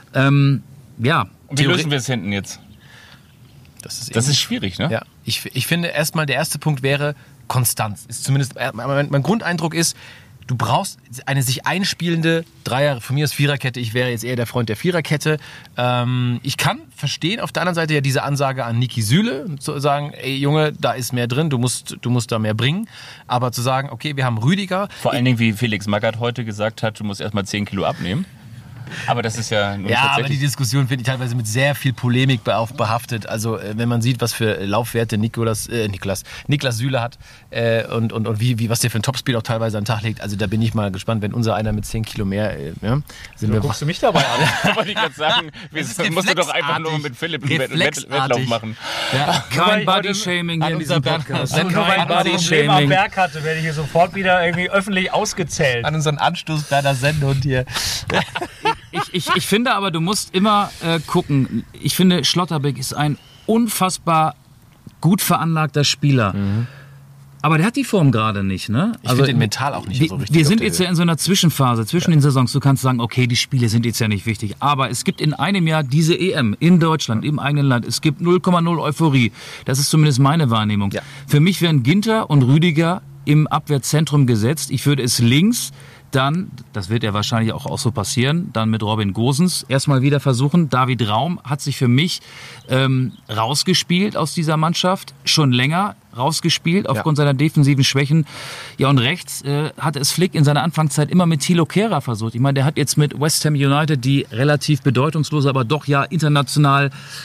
Und wie lösen wir es hinten jetzt? Das ist schwierig, ne? Ja, ich finde erstmal, der erste Punkt wäre Konstanz. Ist zumindest, mein Grundeindruck ist, du brauchst eine sich einspielende von mir ist Viererkette, ich wäre jetzt eher der Freund der Viererkette. Ich kann verstehen, auf der anderen Seite ja diese Ansage an Niki Süle, zu sagen, ey Junge, da ist mehr drin, du musst da mehr bringen. Aber zu sagen, okay, wir haben Rüdiger. Vor allen Dingen, wie Felix Magath heute gesagt hat, du musst erstmal 10 Kilo abnehmen. Aber das ist ja... aber die Diskussion finde ich teilweise mit sehr viel Polemik behaftet. Also wenn man sieht, was für Laufwerte Niklas Süle hat und was der für ein Topspeed auch teilweise an den Tag legt. Also da bin ich mal gespannt, wenn unser einer mit 10 Kilo mehr... guckst du mich dabei an? Wollte ich gerade sagen, musst du doch einfach nur mit Philipp einen Wettlauf machen. Ja. Kein Bodyshaming hier in diesem Podcast. Wenn kein Bodyshaming am Berg hatte, werde ich hier sofort wieder irgendwie öffentlich ausgezählt. An unseren Anstoß deiner Sendung hier. Ich finde aber, du musst immer gucken. Ich finde, Schlotterbeck ist ein unfassbar gut veranlagter Spieler. Aber der hat die Form gerade nicht, ne? Ich finde den mental auch nicht so richtig. Wir sind jetzt ja in so einer Zwischenphase, zwischen den Saisons. Du kannst sagen, okay, die Spiele sind jetzt ja nicht wichtig. Aber es gibt in einem Jahr diese EM in Deutschland, im eigenen Land. Es gibt 0,0 Euphorie. Das ist zumindest meine Wahrnehmung. Ja. Für mich wären Ginter und Rüdiger im Abwehrzentrum gesetzt. Ich würde es links Dann, das wird ja wahrscheinlich auch so passieren, dann mit Robin Gosens erstmal wieder versuchen. David Raum hat sich für mich rausgespielt aus dieser Mannschaft, schon länger rausgespielt aufgrund seiner defensiven Schwächen. Ja, und rechts hat es Flick in seiner Anfangszeit immer mit Thilo Kehrer versucht. Ich meine, der hat jetzt mit West Ham United, die relativ bedeutungslose, aber doch ja international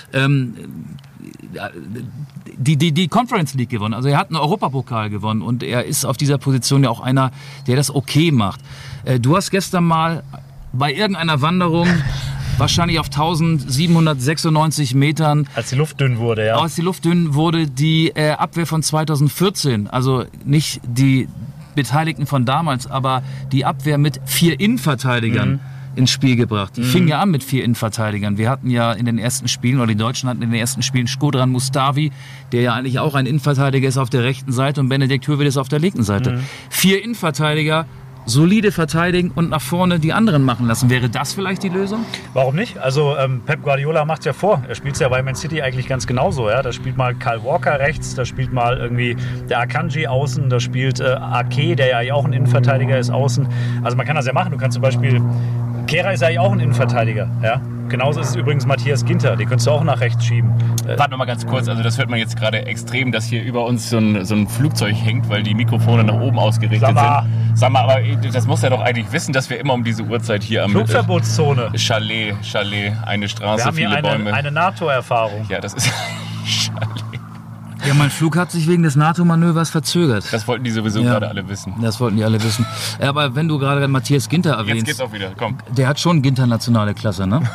die Conference League gewonnen. Also er hat einen Europapokal gewonnen und er ist auf dieser Position ja auch einer, der das okay macht. Du hast gestern mal bei irgendeiner Wanderung wahrscheinlich auf 1796 Metern. Als die Luft dünn wurde, ja. Als die Luft dünn wurde, die Abwehr von 2014, also nicht die Beteiligten von damals, aber die Abwehr mit 4 Innenverteidigern ins Spiel gebracht. Die fing ja an mit 4 Innenverteidigern. Wir hatten ja in den ersten Spielen, oder die Deutschen hatten in den ersten Spielen Shkodran Mustafi, der ja eigentlich auch ein Innenverteidiger ist auf der rechten Seite, und Benedikt Höwedes auf der linken Seite. 4 Innenverteidiger, solide verteidigen und nach vorne die anderen machen lassen. Wäre das vielleicht die Lösung? Warum nicht? Also Pep Guardiola macht es ja vor. Er spielt es ja bei Man City eigentlich ganz genauso. Ja? Da spielt mal Kyle Walker rechts, da spielt mal irgendwie der Akanji außen, da spielt Ake, der ja auch ein Innenverteidiger ist, außen. Also man kann das ja machen. Du kannst zum Beispiel, Kehrer ist ja auch ein Innenverteidiger. Ja? Genauso ist es übrigens Matthias Ginter, den könntest du auch nach rechts schieben. Warte noch mal ganz kurz, also das hört man jetzt gerade extrem, dass hier über uns so ein Flugzeug hängt, weil die Mikrofone nach oben ausgerichtet sind. Sag mal, aber das muss er doch eigentlich wissen, dass wir immer um diese Uhrzeit hier am Flugverbotszone. Chalet, eine Straße, wir haben viele hier Bäume. Eine NATO-Erfahrung. Ja, das ist Chalet. Ja, mein Flug hat sich wegen des NATO-Manövers verzögert. Das wollten die sowieso gerade alle wissen. Das wollten die alle wissen. Ja, aber wenn du gerade Matthias Ginter erwähnst... Jetzt geht's auch wieder, komm. Der hat schon internationale Klasse, ne?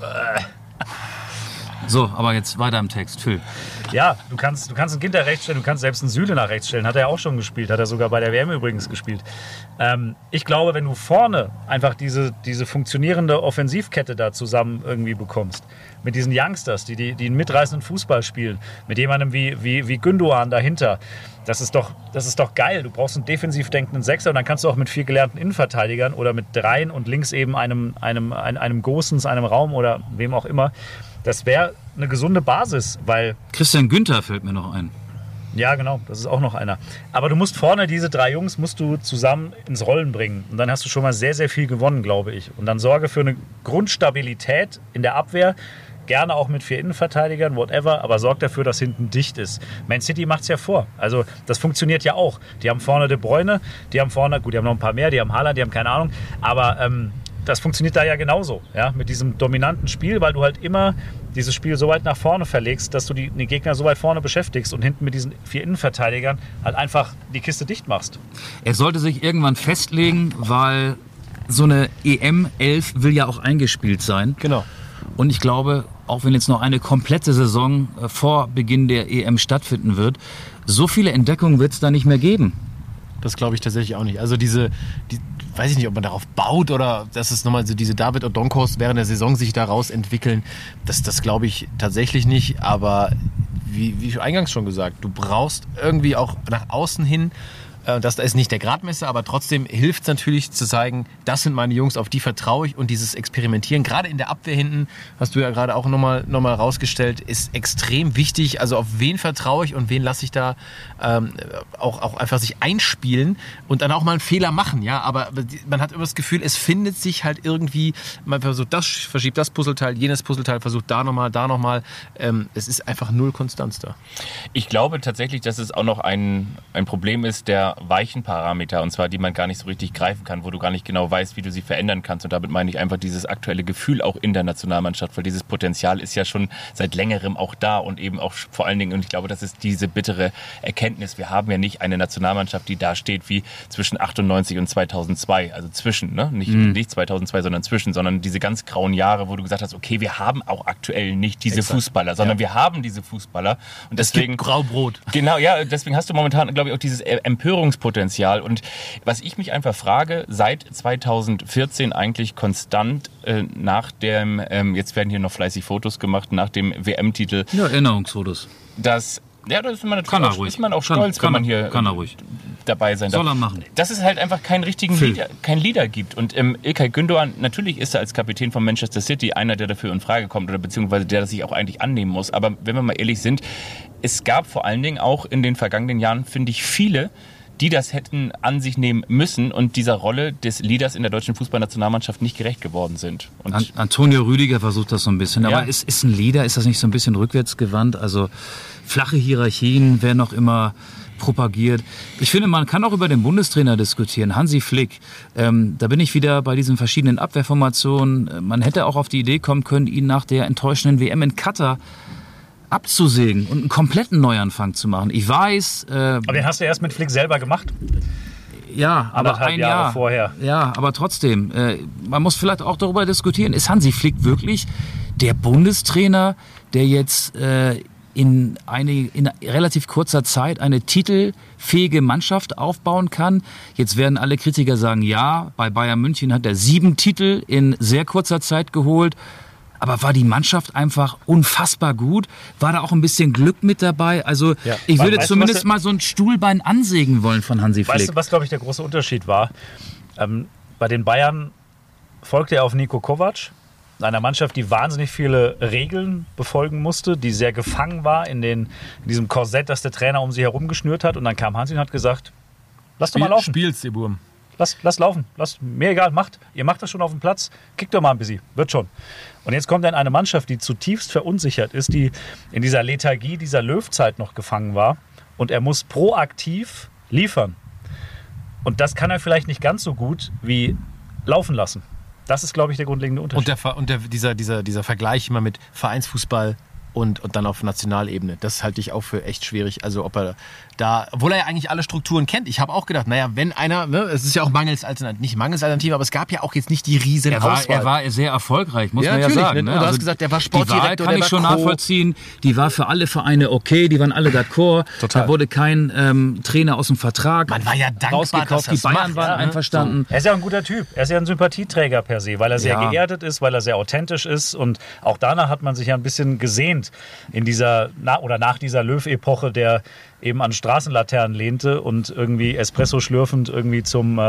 So, aber jetzt weiter im Text. Phil. Ja, du kannst einen Ginter rechts stellen, du kannst selbst einen Süle nach rechts stellen. Hat er auch schon gespielt, hat er sogar bei der WM übrigens gespielt. Ich glaube, wenn du vorne einfach diese funktionierende Offensivkette da zusammen irgendwie bekommst, mit diesen Youngsters, die einen mitreißenden Fußball spielen, mit jemandem wie Gündoğan dahinter, das ist doch geil. Du brauchst einen defensiv denkenden Sechser und dann kannst du auch mit 4 gelernten Innenverteidigern oder mit 3 und links eben einem Gosens, einem Raum oder wem auch immer. Das wäre eine gesunde Basis, weil... Christian Günther fällt mir noch ein. Ja, genau, das ist auch noch einer. Aber du musst vorne diese 3 Jungs musst du zusammen ins Rollen bringen. Und dann hast du schon mal sehr, sehr viel gewonnen, glaube ich. Und dann sorge für eine Grundstabilität in der Abwehr. Gerne auch mit 4 Innenverteidigern, whatever, aber sorgt dafür, dass hinten dicht ist. Man City macht es ja vor. Also das funktioniert ja auch. Die haben vorne De Bruyne, die haben vorne, gut, die haben noch ein paar mehr, die haben Haaland, die haben keine Ahnung. Aber das funktioniert da ja genauso, ja, mit diesem dominanten Spiel, weil du halt immer dieses Spiel so weit nach vorne verlegst, dass du den Gegner so weit vorne beschäftigst und hinten mit diesen 4 Innenverteidigern halt einfach die Kiste dicht machst. Er sollte sich irgendwann festlegen, weil so eine EM-11 will ja auch eingespielt sein. Genau. Und ich glaube, auch wenn jetzt noch eine komplette Saison vor Beginn der EM stattfinden wird, so viele Entdeckungen wird es da nicht mehr geben. Das glaube ich tatsächlich auch nicht. Also weiß ich nicht, ob man darauf baut oder dass es nochmal so diese David Odonkos während der Saison sich daraus entwickeln. Das glaube ich tatsächlich nicht. Aber wie eingangs schon gesagt, du brauchst irgendwie auch nach außen hin, das ist nicht der Gradmesser, aber trotzdem hilft es natürlich zu zeigen, das sind meine Jungs, auf die vertraue ich, und dieses Experimentieren, gerade in der Abwehr hinten, hast du ja gerade auch nochmal rausgestellt, ist extrem wichtig. Also auf wen vertraue ich und wen lasse ich da auch einfach sich einspielen und dann auch mal einen Fehler machen, ja, aber man hat immer das Gefühl, es findet sich halt irgendwie, man versucht das, verschiebt das Puzzleteil, jenes Puzzleteil, versucht da nochmal, es ist einfach null Konstanz da. Ich glaube tatsächlich, dass es auch noch ein Problem ist, der weichen Parameter, und zwar die man gar nicht so richtig greifen kann, wo du gar nicht genau weißt, wie du sie verändern kannst, und damit meine ich einfach dieses aktuelle Gefühl auch in der Nationalmannschaft, weil dieses Potenzial ist ja schon seit längerem auch da und eben auch vor allen Dingen, und ich glaube, das ist diese bittere Erkenntnis, wir haben ja nicht eine Nationalmannschaft, die da steht wie zwischen 98 und 2002, also zwischen, ne? Nicht 2002, sondern zwischen, sondern diese ganz grauen Jahre, wo du gesagt hast, okay, wir haben auch aktuell nicht diese Fußballer, sondern wir haben diese Fußballer, und deswegen... Es gibt Graubrot. Genau, ja, deswegen hast du momentan, glaube ich, auch dieses Empörungspotenzial. Und was ich mich einfach frage, seit 2014 eigentlich konstant nach dem, jetzt werden hier noch fleißig Fotos gemacht, nach dem WM-Titel. Ja, Erinnerungsfotos. Da ist man natürlich ist man auch stolz, wenn man hier dabei sein darf. Soll er machen. Dass es halt einfach keinen richtigen Leader gibt. Und İlkay Gündoğan, natürlich ist er als Kapitän von Manchester City einer, der dafür in Frage kommt, oder beziehungsweise der das sich auch eigentlich annehmen muss. Aber wenn wir mal ehrlich sind, es gab vor allen Dingen auch in den vergangenen Jahren, finde ich, viele, die das hätten an sich nehmen müssen und dieser Rolle des Leaders in der deutschen Fußballnationalmannschaft nicht gerecht geworden sind. Und Antonio Rüdiger versucht das so ein bisschen. Ja. Aber ist ein Leader, ist das nicht so ein bisschen rückwärtsgewandt? Also flache Hierarchien werden noch immer propagiert. Ich finde, man kann auch über den Bundestrainer diskutieren, Hansi Flick. Da bin ich wieder bei diesen verschiedenen Abwehrformationen. Man hätte auch auf die Idee kommen können, ihn nach der enttäuschenden WM in Katar abzusägen und einen kompletten Neuanfang zu machen. Ich weiß... Aber den hast du erst mit Flick selber gemacht? Ja, aber ein Jahr vorher. Ja, aber trotzdem, man muss vielleicht auch darüber diskutieren, ist Hansi Flick wirklich der Bundestrainer, der jetzt in relativ kurzer Zeit eine titelfähige Mannschaft aufbauen kann? Jetzt werden alle Kritiker sagen, ja, bei Bayern München hat er 7 Titel in sehr kurzer Zeit geholt. Aber war die Mannschaft einfach unfassbar gut? War da auch ein bisschen Glück mit dabei? Also ich würde zumindest mal so ein Stuhlbein ansägen wollen von Hansi Flick. Weißt du, was, glaube ich, der große Unterschied war? Bei den Bayern folgte er auf Niko Kovac, einer Mannschaft, die wahnsinnig viele Regeln befolgen musste, die sehr gefangen war in diesem Korsett, das der Trainer um sie herum geschnürt hat. Und dann kam Hansi und hat gesagt, lass doch mal laufen. Spielst, ihr Burm. Lass laufen. Mir egal, ihr macht das schon auf dem Platz. Kickt doch mal ein bisschen. Wird schon. Und jetzt kommt dann eine Mannschaft, die zutiefst verunsichert ist, die in dieser Lethargie dieser Löw-Zeit noch gefangen war. Und er muss proaktiv liefern. Und das kann er vielleicht nicht ganz so gut wie laufen lassen. Das ist, glaube ich, der grundlegende Unterschied. Dieser Vergleich immer mit Vereinsfußball und dann auf Nationalebene, das halte ich auch für echt schwierig. Also ob er da, obwohl er ja eigentlich alle Strukturen kennt. Ich habe auch gedacht, naja, wenn einer, ne, es ist ja auch nicht Mangelsalternative, aber es gab ja auch jetzt nicht die riesen Auswahl. Er war sehr erfolgreich, muss man ja sagen. Ne? Du hast gesagt, der war Sportdirektor. Die Wahl kann ich schon nachvollziehen. Die war für alle Vereine okay, die waren alle d'accord. Total. Da wurde kein Trainer aus dem Vertrag Man war ja dankbar, rausgekauft. Die Bayern waren einverstanden. Er ist ja ein guter Typ. Er ist ja ein Sympathieträger per se, weil er sehr geerdet ist, weil er sehr authentisch ist. Und auch danach hat man sich ja ein bisschen gesehnt in dieser, nach dieser Löw-Epoche, der eben an Straßenlaternen lehnte und irgendwie Espresso schlürfend irgendwie zum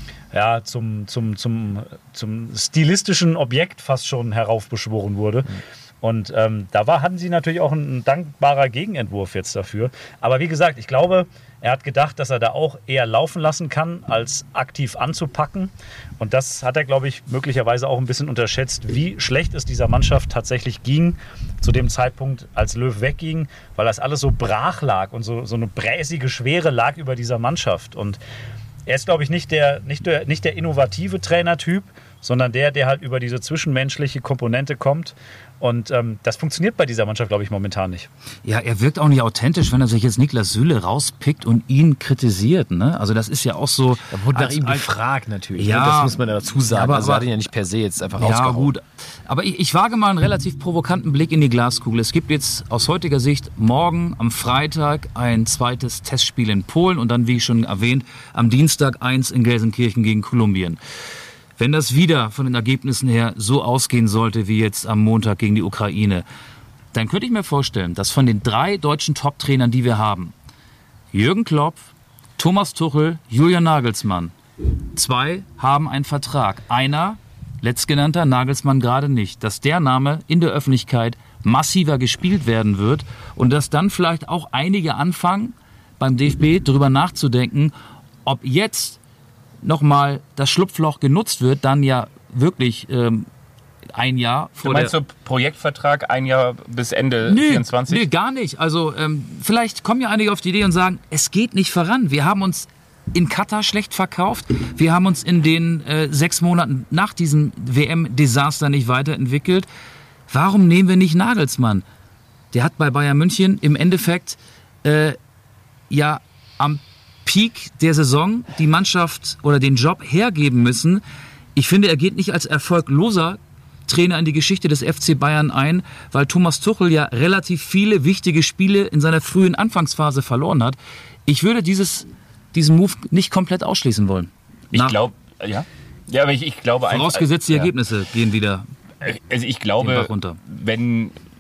stilistischen Objekt fast schon heraufbeschworen wurde. Und hatten sie natürlich auch ein dankbarer Gegenentwurf jetzt dafür. Aber wie gesagt, ich glaube, er hat gedacht, dass er da auch eher laufen lassen kann, als aktiv anzupacken. Und das hat er, glaube ich, möglicherweise auch ein bisschen unterschätzt, wie schlecht es dieser Mannschaft tatsächlich ging zu dem Zeitpunkt, als Löw wegging, weil das alles so brach lag und so eine bräsige Schwere lag über dieser Mannschaft. Und er ist, glaube ich, nicht der innovative Trainertyp, sondern der halt über diese zwischenmenschliche Komponente kommt. Und das funktioniert bei dieser Mannschaft, glaube ich, momentan nicht. Ja, er wirkt auch nicht authentisch, wenn er sich jetzt Niklas Süle rauspickt und ihn kritisiert. Ne? Also das ist ja auch so... Er wurde nach ihm gefragt natürlich. Ja, das muss man ja dazu sagen. Aber, also er hat ihn ja nicht per se jetzt einfach rausgehauen. Ja gut, aber ich wage mal einen relativ provokanten Blick in die Glaskugel. Es gibt jetzt aus heutiger Sicht morgen am Freitag ein zweites Testspiel in Polen und dann, wie schon erwähnt, am Dienstag 1 in Gelsenkirchen gegen Kolumbien. Wenn das wieder von den Ergebnissen her so ausgehen sollte wie jetzt am Montag gegen die Ukraine, dann könnte ich mir vorstellen, dass von den 3 deutschen Top-Trainern, die wir haben, Jürgen Klopp, Thomas Tuchel, Julian Nagelsmann, 2 haben einen Vertrag. Einer, letztgenannter, Nagelsmann gerade nicht. Dass der Name in der Öffentlichkeit massiver gespielt werden wird und dass dann vielleicht auch einige anfangen, beim DFB darüber nachzudenken, ob jetzt nochmal das Schlupfloch genutzt wird, dann ja wirklich ein Jahr vor der... Du meinst so Projektvertrag, ein Jahr bis Ende 24? Nee, gar nicht. Also vielleicht kommen ja einige auf die Idee und sagen, es geht nicht voran. Wir haben uns in Katar schlecht verkauft. Wir haben uns in den 6 Monaten nach diesem WM-Desaster nicht weiterentwickelt. Warum nehmen wir nicht Nagelsmann? Der hat bei Bayern München im Endeffekt am Peak der Saison die Mannschaft oder den Job hergeben müssen. Ich finde, er geht nicht als erfolgloser Trainer in die Geschichte des FC Bayern ein, weil Thomas Tuchel ja relativ viele wichtige Spiele in seiner frühen Anfangsphase verloren hat. Ich würde diesen Move nicht komplett ausschließen wollen. Ich glaube, ja. Ja, aber ich glaube einfach... Vorausgesetzt, die Ergebnisse gehen wieder Also ich glaube, runter. wenn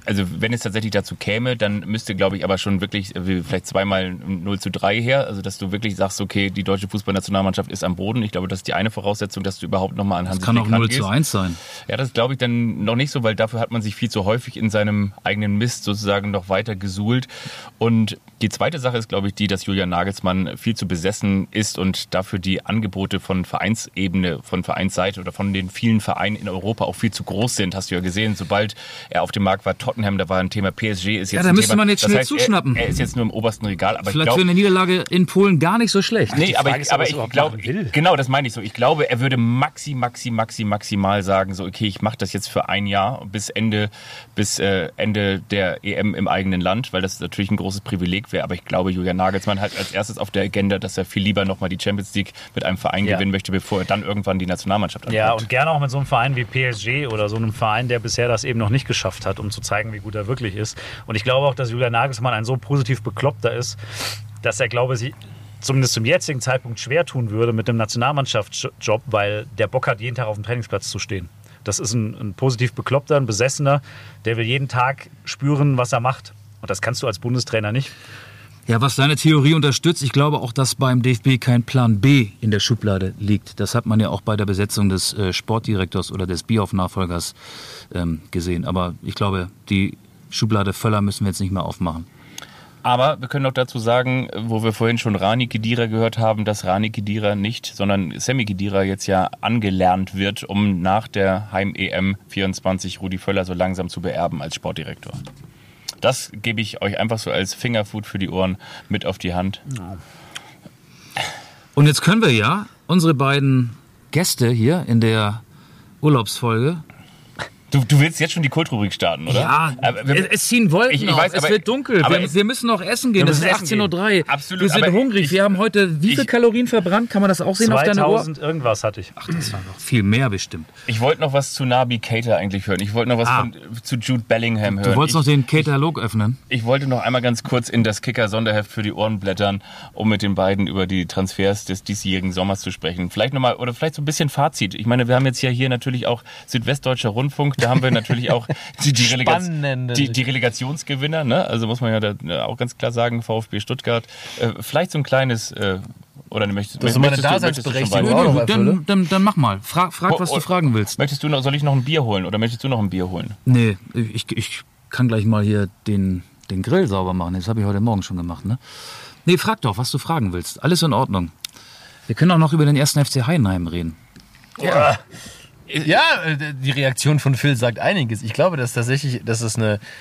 also wenn es tatsächlich dazu käme, dann müsste, glaube ich, aber schon wirklich vielleicht zweimal 0:3 her, also dass du wirklich sagst, okay, die deutsche Fußballnationalmannschaft ist am Boden. Ich glaube, das ist die eine Voraussetzung, dass du überhaupt nochmal an Hansi Flick rangehst. Das kann auch 0:1 sein. Ja, das glaube ich dann noch nicht so, weil dafür hat man sich viel zu häufig in seinem eigenen Mist sozusagen noch weiter gesuhlt. Und die zweite Sache ist, glaube ich, die, dass Julian Nagelsmann viel zu besessen ist und dafür die Angebote von Vereinsebene, von Vereinsseite oder von den vielen Vereinen in Europa auch viel zu groß sind. Hast du ja gesehen, sobald er auf dem Markt war, Tottenham, da war ein Thema, PSG ist jetzt da ein müsste Thema. man jetzt schnell zuschnappen. Er ist jetzt nur im obersten Regal. Aber vielleicht für eine Niederlage in Polen gar nicht so schlecht. Nee, aber ich glaube, genau, das meine ich so. Ich glaube, er würde maximal sagen, so, okay, ich mache das jetzt für ein Jahr bis Ende der EM im eigenen Land, weil das natürlich ein großes Privileg wäre. Aber ich glaube, Julian Nagelsmann hat als erstes auf der Agenda, dass er viel lieber nochmal die Champions League mit einem Verein gewinnen möchte, bevor er dann irgendwann die Nationalmannschaft anpackt. Ja, und gerne auch mit so einem Verein wie PSG oder so einem Verein, der bisher das eben noch nicht geschafft hat, um zu zeigen, wie gut er wirklich ist. Und ich glaube auch, dass Julian Nagelsmann ein so positiv Bekloppter ist, dass er, glaube ich, zumindest zum jetzigen Zeitpunkt schwer tun würde mit dem Nationalmannschaftsjob, weil der Bock hat, jeden Tag auf dem Trainingsplatz zu stehen. Das ist ein positiv Bekloppter, ein Besessener, der will jeden Tag spüren, was er macht. Und das kannst du als Bundestrainer nicht. Ja, was deine Theorie unterstützt, ich glaube auch, dass beim DFB kein Plan B in der Schublade liegt. Das hat man ja auch bei der Besetzung des Sportdirektors oder des Bierhoff-Nachfolgers gesehen. Aber ich glaube, die Schublade Völler müssen wir jetzt nicht mehr aufmachen. Aber wir können auch dazu sagen, wo wir vorhin schon Rani Khedira gehört haben, dass Rani Khedira nicht, sondern Sami Khedira jetzt ja angelernt wird, um nach der Heim-EM 24 Rudi Völler so langsam zu beerben als Sportdirektor. Das gebe ich euch einfach so als Fingerfood für die Ohren mit auf die Hand. Und jetzt können wir ja unsere beiden Gäste hier in der Urlaubsfolge. Du willst jetzt schon die Kultrubrik starten, oder? Ja, es ziehen Wolken auf, es wird dunkel, wir müssen noch essen gehen, das ist 18:03 Uhr. Absolut. Wir sind hungrig, wir haben heute wie viel Kalorien verbrannt? Kann man das auch sehen auf deiner Uhr? 2000 irgendwas hatte ich. Ach, das war noch viel mehr bestimmt. Ich wollte noch was zu Naby Keita eigentlich hören. Ich wollte noch was zu Jude Bellingham hören. Du wolltest noch den Keita-Log öffnen? Ich wollte noch einmal ganz kurz in das Kicker-Sonderheft für die Ohren blättern, um mit den beiden über die Transfers des diesjährigen Sommers zu sprechen. Vielleicht nochmal, oder vielleicht so ein bisschen Fazit. Ich meine, wir haben jetzt ja hier natürlich auch Südwestdeutscher Rundfunk, da haben wir natürlich auch die Relegationsgewinner, ne? Also muss man ja da auch ganz klar sagen, VfB Stuttgart. Vielleicht so ein kleines, oder möchtest das ist meine Daseinsberechtigung auch noch erfüllen? Dann mach mal. Frag was du fragen willst. Soll ich noch ein Bier holen oder möchtest du noch ein Bier holen? Nee, ich kann gleich mal hier den Grill sauber machen. Das habe ich heute Morgen schon gemacht, ne? Nee, frag doch, was du fragen willst. Alles in Ordnung. Wir können auch noch über den 1. FC Heidenheim reden. Ja. Ja, die Reaktion von Phil sagt einiges. Ich glaube, dass es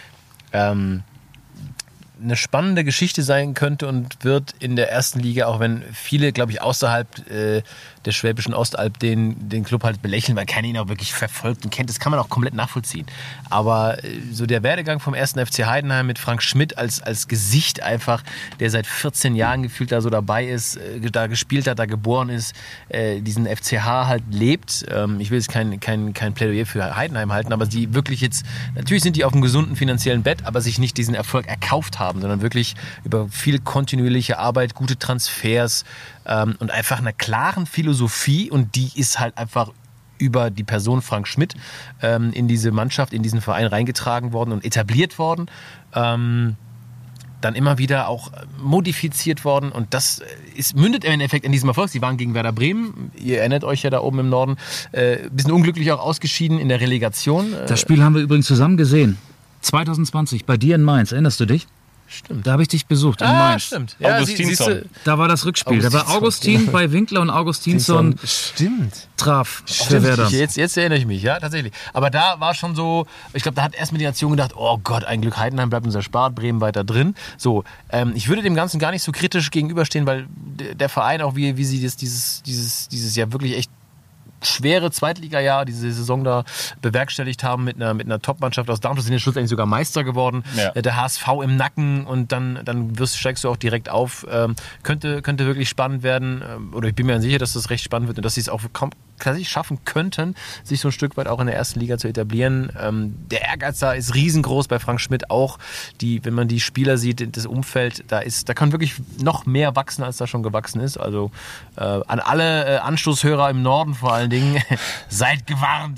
eine spannende Geschichte sein könnte und wird in der ersten Liga, auch wenn viele, glaube ich, außerhalb der Schwäbischen Ostalb den Club halt belächeln, weil keiner ihn auch wirklich verfolgt und kennt. Das kann man auch komplett nachvollziehen. Aber so der Werdegang vom 1. FC Heidenheim mit Frank Schmidt als Gesicht einfach, der seit 14 Jahren gefühlt da so dabei ist, da gespielt hat, da geboren ist, diesen FCH halt lebt. Ich will jetzt kein Plädoyer für Heidenheim halten, aber die wirklich jetzt, natürlich sind die auf einem gesunden finanziellen Bett, aber sich nicht diesen Erfolg erkauft haben, sondern wirklich über viel kontinuierliche Arbeit, gute Transfers und einfach einer klaren Philosophie, und die ist halt einfach über die Person Frank Schmidt in diese Mannschaft, in diesen Verein reingetragen worden und etabliert worden. Dann immer wieder auch modifiziert worden, und das mündet im Endeffekt in diesem Erfolg. Sie waren gegen Werder Bremen, ihr erinnert euch ja da oben im Norden, ein bisschen unglücklich auch ausgeschieden in der Relegation. Das Spiel haben wir übrigens zusammen gesehen. 2020 bei dir in Mainz, erinnerst du dich? Stimmt. Da habe ich dich besucht in Mainz. Stimmt. Ja, Augustinsson. Da war das Rückspiel. Da war Augustin bei Winkler und Augustinsson traf für Werder. Jetzt erinnere ich mich, ja, tatsächlich. Aber da war schon so, ich glaube, da hat erstmal die Nation gedacht, oh Gott, ein Glück, Heidenheim bleibt uns erspart, Bremen weiter drin. So, ich würde dem Ganzen gar nicht so kritisch gegenüberstehen, weil der Verein auch, wie sie das dieses Jahr wirklich echt schwere Zweitliga-Jahr, diese Saison da bewerkstelligt haben mit einer Top-Mannschaft aus Darmstadt, sind ja schlussendlich sogar Meister geworden. Ja. Der HSV im Nacken, und dann steigst du auch direkt auf. Könnte wirklich spannend werden, oder ich bin mir sicher, dass das recht spannend wird und dass sie es auch tatsächlich schaffen könnten, sich so ein Stück weit auch in der ersten Liga zu etablieren. Der Ehrgeiz da ist riesengroß bei Frank Schmidt auch. Wenn man die Spieler sieht, das Umfeld, da kann wirklich noch mehr wachsen, als da schon gewachsen ist. Also an alle Anstoßhörer im Norden vor allen Dingen, seid gewarnt.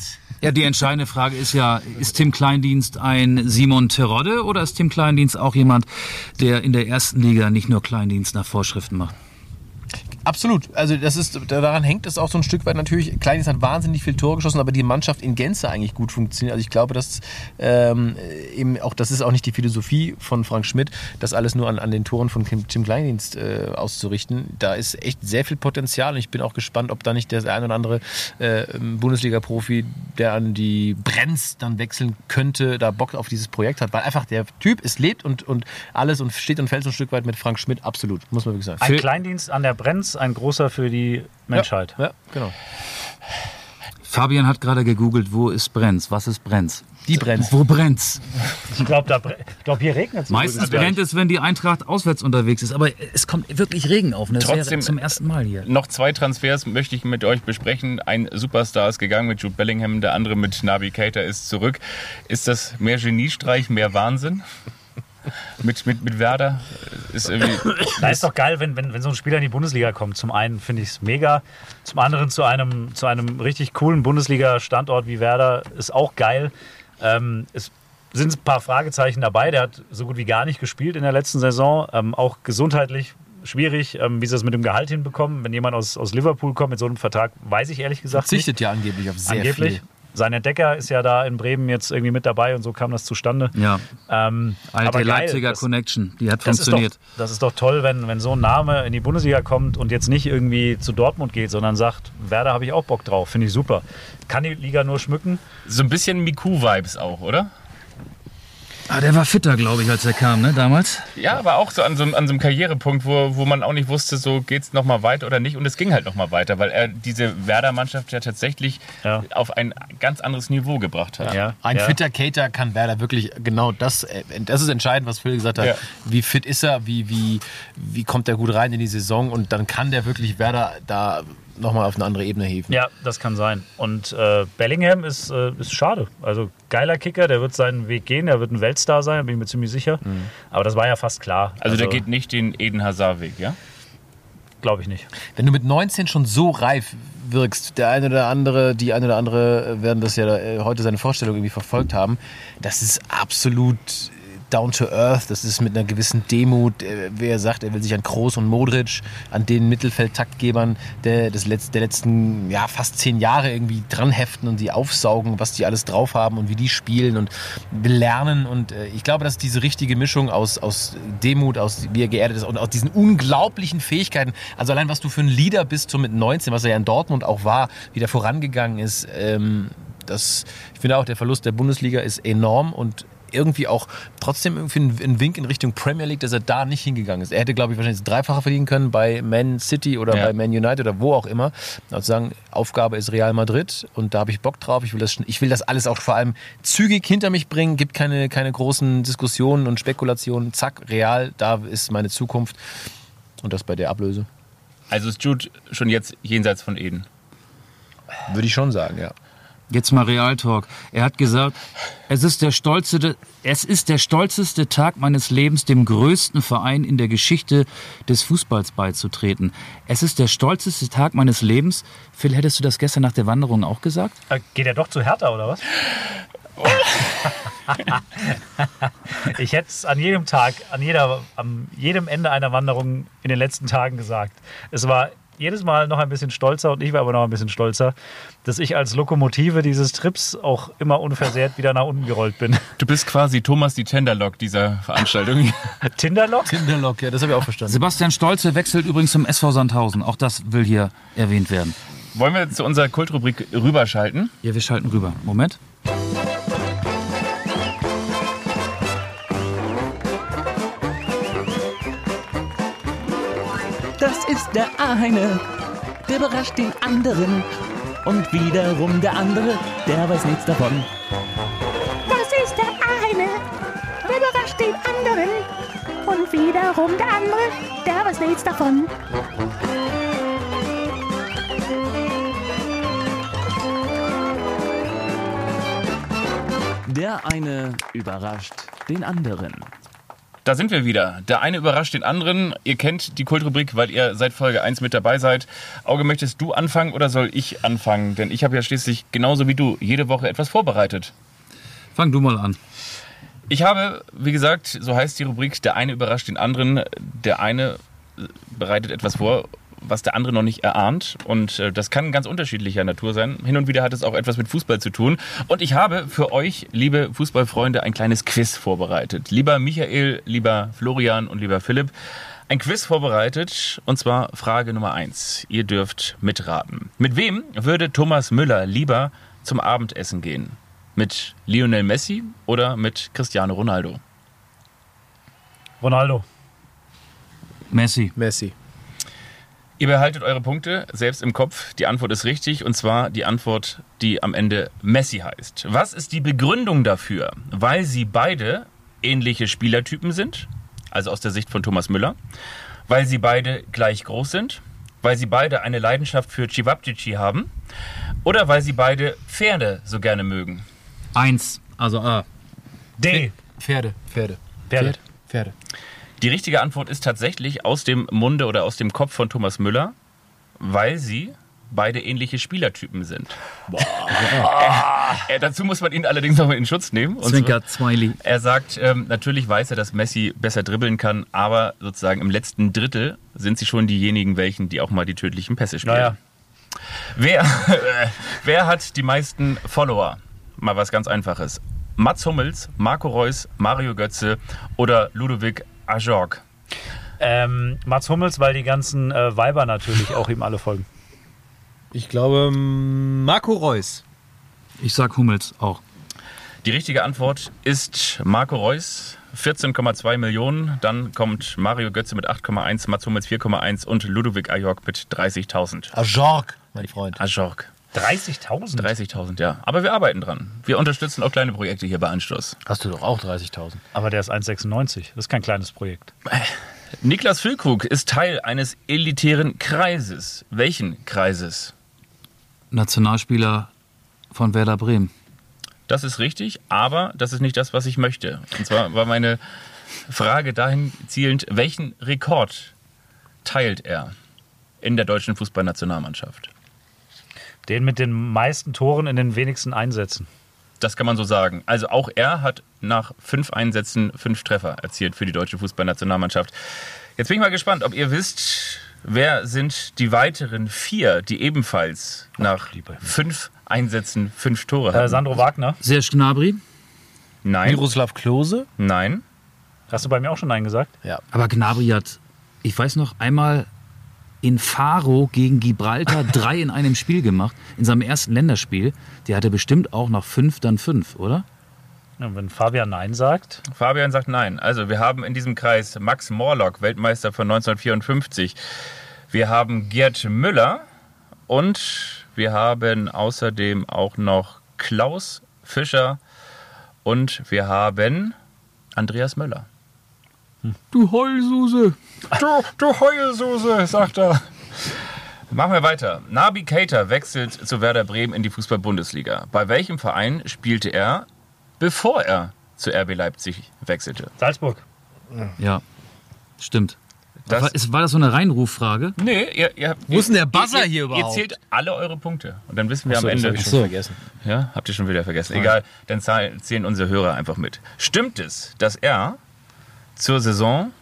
Ja, die entscheidende Frage ist ja, ist Tim Kleindienst ein Simon Terodde oder ist Tim Kleindienst auch jemand, der in der ersten Liga nicht nur Kleindienst nach Vorschriften macht? Absolut. Also daran hängt es auch so ein Stück weit natürlich. Kleindienst hat wahnsinnig viel Tore geschossen, aber die Mannschaft in Gänze eigentlich gut funktioniert. Also ich glaube, dass eben auch, das ist auch nicht die Philosophie von Frank Schmidt, das alles nur an den Toren von Tim Kleindienst auszurichten. Da ist echt sehr viel Potenzial und ich bin auch gespannt, ob da nicht der ein oder andere Bundesliga-Profi, der an die Brenz dann wechseln könnte, da Bock auf dieses Projekt hat, weil einfach der Typ, es lebt und alles und steht und fällt so ein Stück weit mit Frank Schmidt. Absolut, muss man wirklich sagen. Ein Kleindienst an der Brenz, ein großer für die Menschheit. Ja, genau. Fabian hat gerade gegoogelt, wo ist Brenz? Was ist Brenz? Die Brenz. Wo brennt's? Ich glaube, hier regnet es. Meistens brennt es, wenn die Eintracht auswärts unterwegs ist. Aber es kommt wirklich Regen auf. Das Trotzdem wäre zum ersten Mal hier. Noch 2 Transfers möchte ich mit euch besprechen. Ein Superstar ist gegangen mit Jude Bellingham, der andere mit Naby Keita ist zurück. Ist das mehr Geniestreich, mehr Wahnsinn? Mit Werder ist irgendwie. Da ist doch geil, wenn so ein Spieler in die Bundesliga kommt. Zum einen finde ich es mega, zum anderen zu einem richtig coolen Bundesliga-Standort wie Werder ist auch geil. Es sind ein paar Fragezeichen dabei. Der hat so gut wie gar nicht gespielt in der letzten Saison. Auch gesundheitlich schwierig, wie sie das mit dem Gehalt hinbekommen. Wenn jemand aus Liverpool kommt mit so einem Vertrag, weiß ich ehrlich gesagt Verzichtet ja angeblich auf sehr viel. Sein Entdecker ist ja da in Bremen jetzt irgendwie mit dabei und so kam das zustande. Ja. Aber Alte Leipziger Connection, die hat funktioniert. Das ist doch toll, wenn so ein Name in die Bundesliga kommt und jetzt nicht irgendwie zu Dortmund geht, sondern sagt, Werder habe ich auch Bock drauf, finde ich super. Kann die Liga nur schmücken. So ein bisschen Miku-Vibes auch, oder? Der war fitter, glaube ich, als er kam, ne, damals. Ja, aber auch so an so einem Karrierepunkt, wo man auch nicht wusste, so geht's noch mal weiter oder nicht. Und es ging halt noch mal weiter, weil er diese Werder-Mannschaft ja tatsächlich auf ein ganz anderes Niveau gebracht hat. Ja. Ein fitter Keita kann Werder wirklich genau das ist entscheidend, was Phil gesagt hat. Ja. Wie fit ist er, wie kommt er gut rein in die Saison und dann kann der wirklich Werder da nochmal auf eine andere Ebene heben. Ja, das kann sein. Und Bellingham ist schade. Also geiler Kicker, der wird seinen Weg gehen, der wird ein Weltstar sein, bin ich mir ziemlich sicher. Mhm. Aber das war ja fast klar. Also der geht nicht den Eden Hazard-Weg, ja? Glaube ich nicht. Wenn du mit 19 schon so reif wirkst, die eine oder andere werden das ja heute seine Vorstellung irgendwie verfolgt haben, das ist absolut down to earth, das ist mit einer gewissen Demut, wer sagt, er will sich an Kroos und Modric, an den Mittelfeld-Taktgebern der letzten fast 10 Jahre irgendwie dranheften und sie aufsaugen, was die alles drauf haben und wie die spielen und will lernen und ich glaube, dass diese richtige Mischung aus Demut, aus wie er geerdet ist und aus diesen unglaublichen Fähigkeiten, also allein was du für ein Leader bist, so mit 19, was er ja in Dortmund auch war, wie der vorangegangen ist, ich finde auch, der Verlust der Bundesliga ist enorm und irgendwie auch trotzdem irgendwie ein Wink in Richtung Premier League, dass er da nicht hingegangen ist. Er hätte, glaube ich, wahrscheinlich das Dreifache verdienen können bei Man City oder bei Man United oder wo auch immer. Also sagen, Aufgabe ist Real Madrid und da habe ich Bock drauf. Ich will das alles auch vor allem zügig hinter mich bringen. Gibt keine großen Diskussionen und Spekulationen. Zack, Real, da ist meine Zukunft. Und das bei der Ablöse. Also ist Jude schon jetzt jenseits von Eden? Würde ich schon sagen, ja. Jetzt mal Realtalk. Er hat gesagt, es ist der stolzeste Tag meines Lebens, dem größten Verein in der Geschichte des Fußballs beizutreten. Es ist der stolzeste Tag meines Lebens. Phil, hättest du das gestern nach der Wanderung auch gesagt? Geht er doch zu Hertha, oder was? Ich hätte es an jedem Tag, an jedem Ende einer Wanderung in den letzten Tagen gesagt. Es war jedes Mal noch ein bisschen stolzer und ich war aber noch ein bisschen stolzer, dass ich als Lokomotive dieses Trips auch immer unversehrt wieder nach unten gerollt bin. Du bist quasi Thomas die Tenderlock dieser Veranstaltung. Tinderlock? Tinderlock, ja, das habe ich auch verstanden. Sebastian Stolze wechselt übrigens zum SV Sandhausen. Auch das will hier erwähnt werden. Wollen wir zu unserer Kultrubrik rüberschalten? Ja, wir schalten rüber. Moment. Das ist der eine, der überrascht den anderen. Und wiederum der andere, der weiß nichts davon. Das ist der eine, der überrascht den anderen. Und wiederum der andere, der weiß nichts davon. Der eine überrascht den anderen. Da sind wir wieder. Der eine überrascht den anderen. Ihr kennt die Kultrubrik, weil ihr seit Folge 1 mit dabei seid. Auge, möchtest du anfangen oder soll ich anfangen? Denn ich habe ja schließlich genauso wie du jede Woche etwas vorbereitet. Fang du mal an. Ich habe, wie gesagt, so heißt die Rubrik, der eine überrascht den anderen. Der eine bereitet etwas vor, was der andere noch nicht erahnt. Und das kann ganz unterschiedlicher Natur sein. Hin und wieder hat es auch etwas mit Fußball zu tun. Und ich habe für euch, liebe Fußballfreunde, ein kleines Quiz vorbereitet. Lieber Michael, lieber Florian und lieber Philipp, ein Quiz vorbereitet. Und zwar Frage Nummer 1. Ihr dürft mitraten. Mit wem würde Thomas Müller lieber zum Abendessen gehen? Mit Lionel Messi oder mit Cristiano Ronaldo? Ronaldo. Messi. Ihr behaltet eure Punkte selbst im Kopf. Die Antwort ist richtig, und zwar die Antwort, die am Ende Messi heißt. Was ist die Begründung dafür? Weil sie beide ähnliche Spielertypen sind, also aus der Sicht von Thomas Müller, weil sie beide gleich groß sind, weil sie beide eine Leidenschaft für Cevapcici haben oder weil sie beide Pferde so gerne mögen. 1, also A. D. Pferde. Die richtige Antwort ist tatsächlich aus dem Munde oder aus dem Kopf von Thomas Müller, weil sie beide ähnliche Spielertypen sind. Dazu muss man ihn allerdings noch mal in Schutz nehmen. Und Zwinkert, Smiley. er sagt, natürlich weiß er, dass Messi besser dribbeln kann, aber sozusagen im letzten Drittel sind sie schon diejenigen, die auch mal die tödlichen Pässe spielen. Naja. Wer hat die meisten Follower? Mal was ganz Einfaches. Mats Hummels, Marco Reus, Mario Götze oder Ludovic Ajorg? Mats Hummels, weil die ganzen Weiber natürlich auch ihm alle folgen. Ich glaube, Marco Reus. Ich sag Hummels auch. Die richtige Antwort ist Marco Reus, 14,2 Millionen. Dann kommt Mario Götze mit 8,1, Mats Hummels 4,1 und Ludovic Ajorg mit 30.000. Ajorg, mein Freund. Ajorg. 30.000? 30.000, ja. Aber wir arbeiten dran. Wir unterstützen auch kleine Projekte hier bei Anstoß. Hast du doch auch 30.000. Aber der ist 1,96. Das ist kein kleines Projekt. Niklas Füllkrug ist Teil eines elitären Kreises. Welchen Kreises? Nationalspieler von Werder Bremen. Das ist richtig, aber das ist nicht das, was ich möchte. Und zwar war meine Frage dahin zielend, welchen Rekord teilt er in der deutschen Fußballnationalmannschaft? Den mit den meisten Toren in den wenigsten Einsätzen. Das kann man so sagen. Also auch er hat nach 5 Einsätzen 5 Treffer erzielt für die deutsche Fußballnationalmannschaft. Jetzt bin ich mal gespannt, ob ihr wisst, wer sind die weiteren 4, die ebenfalls nach 5 Einsätzen 5 Tore haben. Sandro Wagner. Serge Gnabry. Nein. Miroslav Klose? Nein. Hast du bei mir auch schon Nein gesagt? Ja. Aber Gnabry hat, ich weiß noch, einmal in Faro gegen Gibraltar 3 in einem Spiel gemacht, in seinem ersten Länderspiel. Der hatte bestimmt auch nach 5 dann 5, oder? Ja, wenn Fabian Nein sagt. Fabian sagt nein. Also wir haben in diesem Kreis Max Morlock, Weltmeister von 1954. Wir haben Gerd Müller und wir haben außerdem auch noch Klaus Fischer und wir haben Andreas Möller. Du Heulsuse. Du Heulsuse, sagt er. Machen wir weiter. Naby Keita wechselt zu Werder Bremen in die Fußball-Bundesliga. Bei welchem Verein spielte er, bevor er zu RB Leipzig wechselte? Salzburg. Ja, stimmt. Das- War das so eine Reinruffrage? Nee, Wo ist denn der Buzzer hier Ihr überhaupt? zählt alle eure Punkte. Und dann wissen wir Achso, am das Ende. habe ich schon vergessen. Ja, habt ihr schon wieder vergessen. Egal, dann zählen unsere Hörer einfach mit. Stimmt es, dass er zur Saison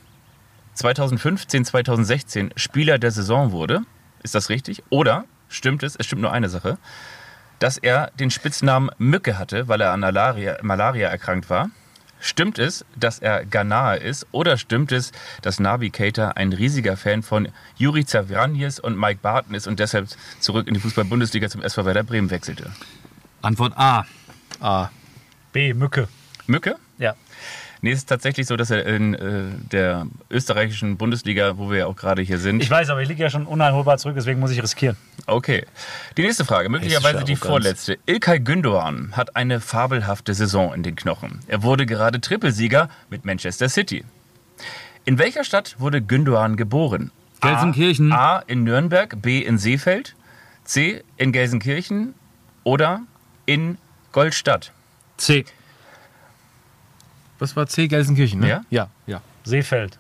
2015-2016 Spieler der Saison wurde? Ist das richtig? Oder stimmt es stimmt nur eine Sache, dass er den Spitznamen Mücke hatte, weil er an Malaria erkrankt war? Stimmt es, dass er Ghanaer ist? Oder stimmt es, dass Naby Keita ein riesiger Fan von Juri Zavranjes und Mike Barton ist und deshalb zurück in die Fußball-Bundesliga zum SV Werder Bremen wechselte? Antwort A. A. B. Mücke. Mücke? Ja. Nee, es ist tatsächlich so, dass er in der österreichischen Bundesliga, wo wir ja auch gerade hier sind. Ich weiß, aber ich liege ja schon uneinholbar zurück, deswegen muss ich riskieren. Okay. Die nächste Frage, möglicherweise die vorletzte. İlkay Gündoğan hat eine fabelhafte Saison in den Knochen. Er wurde gerade Trippelsieger mit Manchester City. In welcher Stadt wurde Gündoğan geboren? Gelsenkirchen. A in Nürnberg, B in Seefeld, C in Gelsenkirchen oder in Goldstadt? C. Was war C? Gelsenkirchen, ne? Ja? Ja. Seefeld.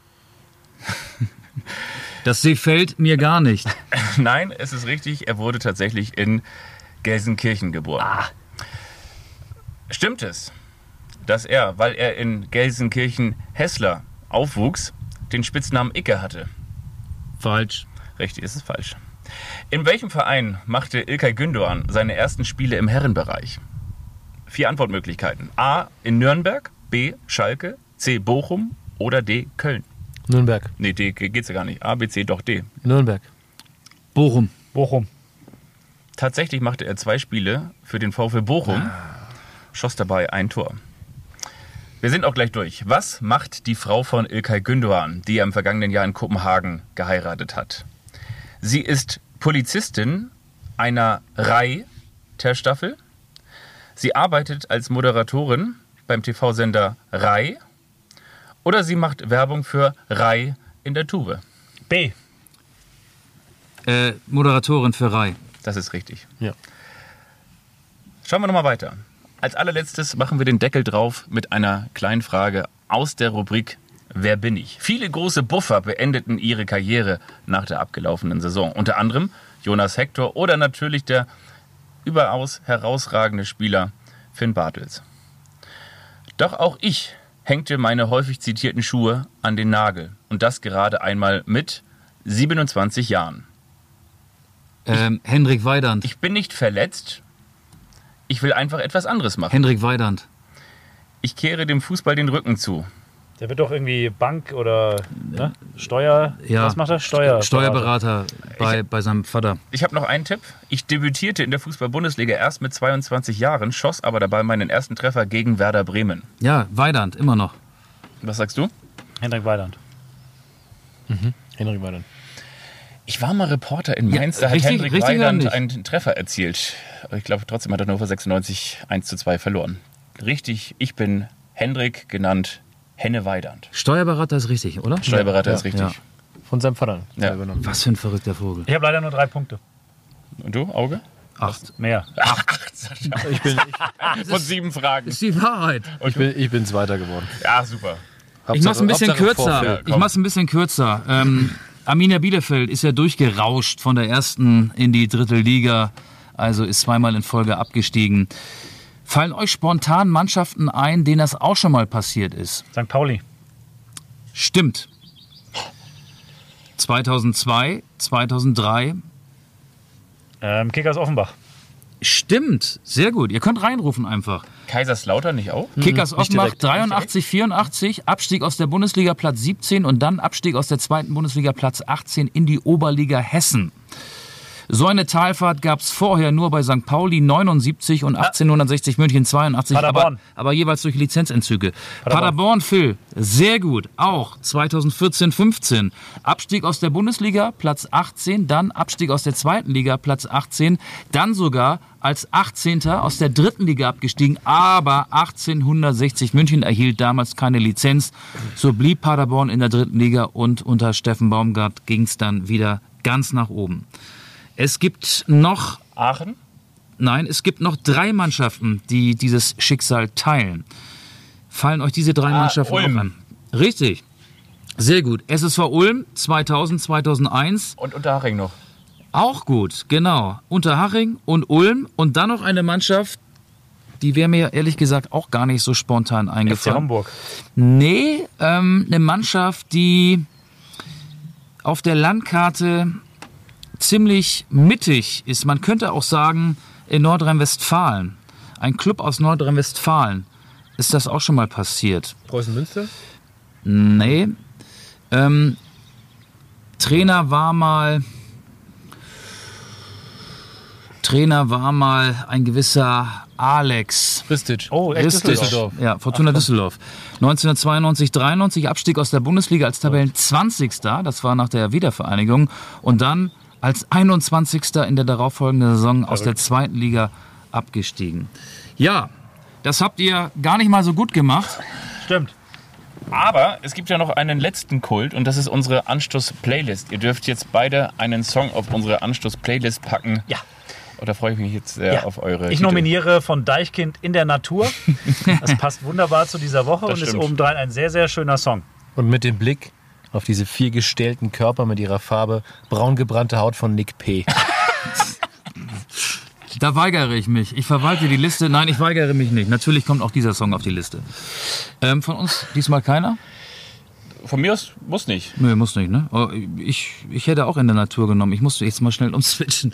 Das Seefeld mir gar nicht. Nein, es ist richtig. Er wurde tatsächlich in Gelsenkirchen geboren. Stimmt es, dass er, weil er in Gelsenkirchen-Hessler aufwuchs, den Spitznamen Icke hatte? Falsch. Richtig, ist es falsch. In welchem Verein machte İlkay Gündoğan seine ersten Spiele im Herrenbereich? 4 Antwortmöglichkeiten. A. in Nürnberg, B. Schalke, C. Bochum oder D. Köln. Nürnberg. Nee, D geht's ja gar nicht. A, B, C, doch D. Nürnberg. Bochum. Tatsächlich machte er 2 Spiele für den VfL Bochum, schoss dabei ein Tor. Wir sind auch gleich durch. Was macht die Frau von İlkay Gündoğan, die er im vergangenen Jahr in Kopenhagen geheiratet hat? Sie ist Polizistin einer Rai-Staffel. Sie arbeitet als Moderatorin beim TV-Sender Rai. Oder sie macht Werbung für Rai in der Tube. B. Moderatorin für Rai. Das ist richtig. Ja. Schauen wir nochmal weiter. Als allerletztes machen wir den Deckel drauf mit einer kleinen Frage aus der Rubrik Wer bin ich? Viele große Buffer beendeten ihre Karriere nach der abgelaufenen Saison. Unter anderem Jonas Hector oder natürlich der überaus herausragende Spieler Finn Bartels. Doch auch ich hängte meine häufig zitierten Schuhe an den Nagel. Und das gerade einmal mit 27 Jahren. Hendrik Weidand. Ich bin nicht verletzt. Ich will einfach etwas anderes machen. Hendrik Weidand. Ich kehre dem Fußball den Rücken zu. Der wird doch irgendwie Bank oder ne? Steuer. Ja. Was macht er? Steuerberater bei seinem Vater. Ich habe noch einen Tipp. Ich debütierte in der Fußball-Bundesliga erst mit 22 Jahren, schoss aber dabei meinen ersten Treffer gegen Werder Bremen. Ja, Weidand, immer noch. Was sagst du? Hendrik Weidand. Hendrik Weidand. Ich war mal Reporter in Mainz, da hat richtig- Hendrik richtig oder Weidand nicht? einen Treffer erzielt. Ich glaube, trotzdem hat Hannover 96 1:2 verloren. Richtig, ich bin Hendrik, genannt Henne Weidand. Steuerberater ist richtig, oder? Steuerberater ist richtig. Ja. Von seinem Vater. Ja. Übernommen. Was für ein verrückter Vogel. Ich habe leider nur 3 Punkte. Und du, Auge? 8. Mehr. Von 7 Fragen. Das ist die Wahrheit. Ich bin Zweiter geworden. Ja, super. Ich mach's ein bisschen Hauptsache kürzer. Vorfeld. Ich mach's ein bisschen kürzer. Arminia Bielefeld ist ja durchgerauscht von der ersten in die 3. Liga, also ist 2-mal in Folge abgestiegen. Fallen euch spontan Mannschaften ein, denen das auch schon mal passiert ist? St. Pauli. Stimmt. 2002, 2003. Kickers Offenbach. Stimmt, sehr gut. Ihr könnt reinrufen einfach. Kaiserslautern nicht auch? Kickers Offenbach direkt, 83, 84, Abstieg aus der Bundesliga Platz 17 und dann Abstieg aus der 2. Bundesliga Platz 18 in die Oberliga Hessen. So eine Talfahrt gab es vorher nur bei St. Pauli 79 und 1860 München 82, Paderborn. aber jeweils durch Lizenzentzüge. Paderborn, Phil, sehr gut, auch 2014, 15. Abstieg aus der Bundesliga, Platz 18, dann Abstieg aus der 2. Liga, Platz 18, dann sogar als 18. aus der 3. Liga abgestiegen, aber 1860 München erhielt damals keine Lizenz. So blieb Paderborn in der 3. Liga und unter Steffen Baumgart ging es dann wieder ganz nach oben. Es gibt noch Aachen? Nein, es gibt noch 3 Mannschaften, die dieses Schicksal teilen. Fallen euch diese 3 Mannschaften Ulm. auch an? Richtig. Sehr gut. SSV Ulm 2000, 2001. Und Unterhaching noch. Auch gut, genau. Unterhaching und Ulm. Und dann noch eine Mannschaft, die wäre mir ehrlich gesagt auch gar nicht so spontan FC eingefallen. Hamburg. Nee, eine Mannschaft, die auf der Landkarte ziemlich mittig ist. Man könnte auch sagen, in Nordrhein-Westfalen. Ein Club aus Nordrhein-Westfalen. Ist das auch schon mal passiert? Preußen Münster? Nee. Trainer war mal ein gewisser Alex. Ristic. Oh, echt Ristic. Düsseldorf. Ja, Fortuna Düsseldorf. 1992, 93 Abstieg aus der Bundesliga als Tabellen 20. Das war nach der Wiedervereinigung. Und dann als 21. in der darauffolgenden Saison aus der 2. Liga abgestiegen. Ja, das habt ihr gar nicht mal so gut gemacht. Stimmt. Aber es gibt ja noch einen letzten Kult und das ist unsere Anstoß-Playlist. Ihr dürft jetzt beide einen Song auf unsere Anstoß-Playlist packen. Ja. Und da freue ich mich jetzt sehr auf eure Ich Titel. nominiere von Deichkind In der Natur. Das passt wunderbar zu dieser Woche Das und ist stimmt. obendrein ein sehr, sehr schöner Song. Und mit dem Blick auf diese 4 gestählten Körper mit ihrer Farbe braun gebrannte Haut von Nick P. Da weigere ich mich. Ich verwalte die Liste. Nein, ich weigere mich nicht. Natürlich kommt auch dieser Song auf die Liste. Von uns diesmal keiner? Von mir aus muss nicht. Nee, muss nicht, ne? Oh, ich hätte auch in der Natur genommen. Ich musste jetzt mal schnell umswitchen.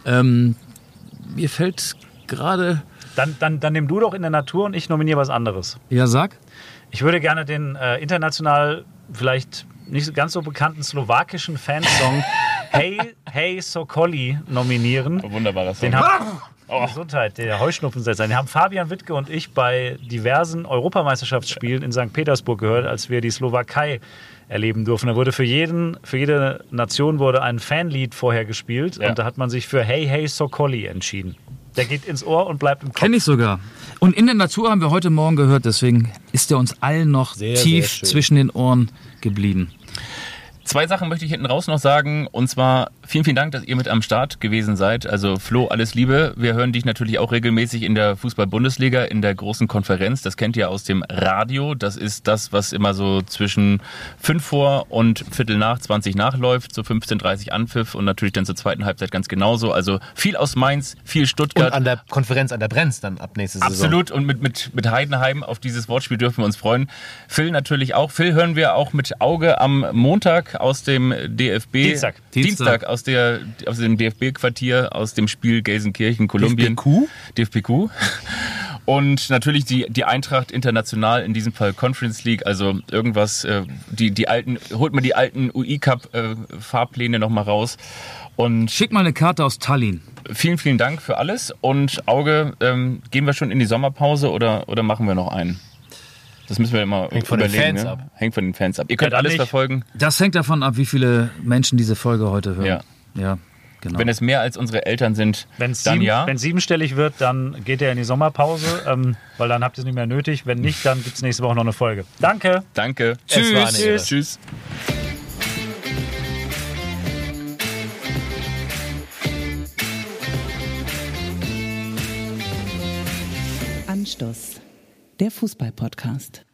Mir fällt gerade... Dann nimm du doch in der Natur und ich nominiere was anderes. Ja, sag. Ich würde gerne den international vielleicht nicht ganz so bekannten slowakischen Fansong Hey, Hey Sokoli nominieren. Wunderbarer Song. Den Gesundheit, der Heuschnupfensetzer. Den haben Fabian Wittke und ich bei diversen Europameisterschaftsspielen in St. Petersburg gehört, als wir die Slowakei erleben durften. Da wurde für jede Nation wurde ein Fanlied vorher gespielt und da hat man sich für Hey, Hey Sokoli entschieden. Der geht ins Ohr und bleibt im Kopf. Kenn ich sogar. Und in der Natur haben wir heute Morgen gehört, deswegen ist er uns allen noch Sehr, tief sehr schön. zwischen den Ohren geblieben. 2 Sachen möchte ich hinten raus noch sagen. Und zwar vielen, vielen Dank, dass ihr mit am Start gewesen seid. Also Flo, alles Liebe. Wir hören dich natürlich auch regelmäßig in der Fußball-Bundesliga, in der großen Konferenz. Das kennt ihr aus dem Radio. Das ist das, was immer so zwischen 5 vor und Viertel nach, 20 nachläuft. So 15:30 Anpfiff und natürlich dann zur zweiten Halbzeit ganz genauso. Also viel aus Mainz, viel Stuttgart. Und an der Konferenz an der Brenz dann ab nächste Saison. Absolut, und mit Heidenheim auf dieses Wortspiel dürfen wir uns freuen. Phil natürlich auch. Phil hören wir auch mit Auge am Montag aus dem DFB. Dienstag aus dem DFB-Quartier, aus dem Spiel Gelsenkirchen, Kolumbien. DFBQ. Und natürlich die Eintracht international, in diesem Fall Conference League, also irgendwas, holt mal die alten UI-Cup-Fahrpläne nochmal raus. Und Schick mal eine Karte aus Tallinn. vielen, vielen Dank für alles. Und Auge, gehen wir schon in die Sommerpause oder machen wir noch einen? Das müssen wir immer Hängt von den überlegen. Fans ne? ab. Hängt von den Fans ab. Ihr könnt dann alles nicht. verfolgen. Das hängt davon ab, wie viele Menschen diese Folge heute hören. Ja, genau. Wenn es mehr als unsere Eltern sind, Wenn es dann ja. siebenstellig wird, dann geht er in die Sommerpause, weil dann habt ihr es nicht mehr nötig. Wenn nicht, dann gibt es nächste Woche noch eine Folge. Danke. Danke. Es war eine Ehre. Tschüss. Anstoß, der Fußball-Podcast.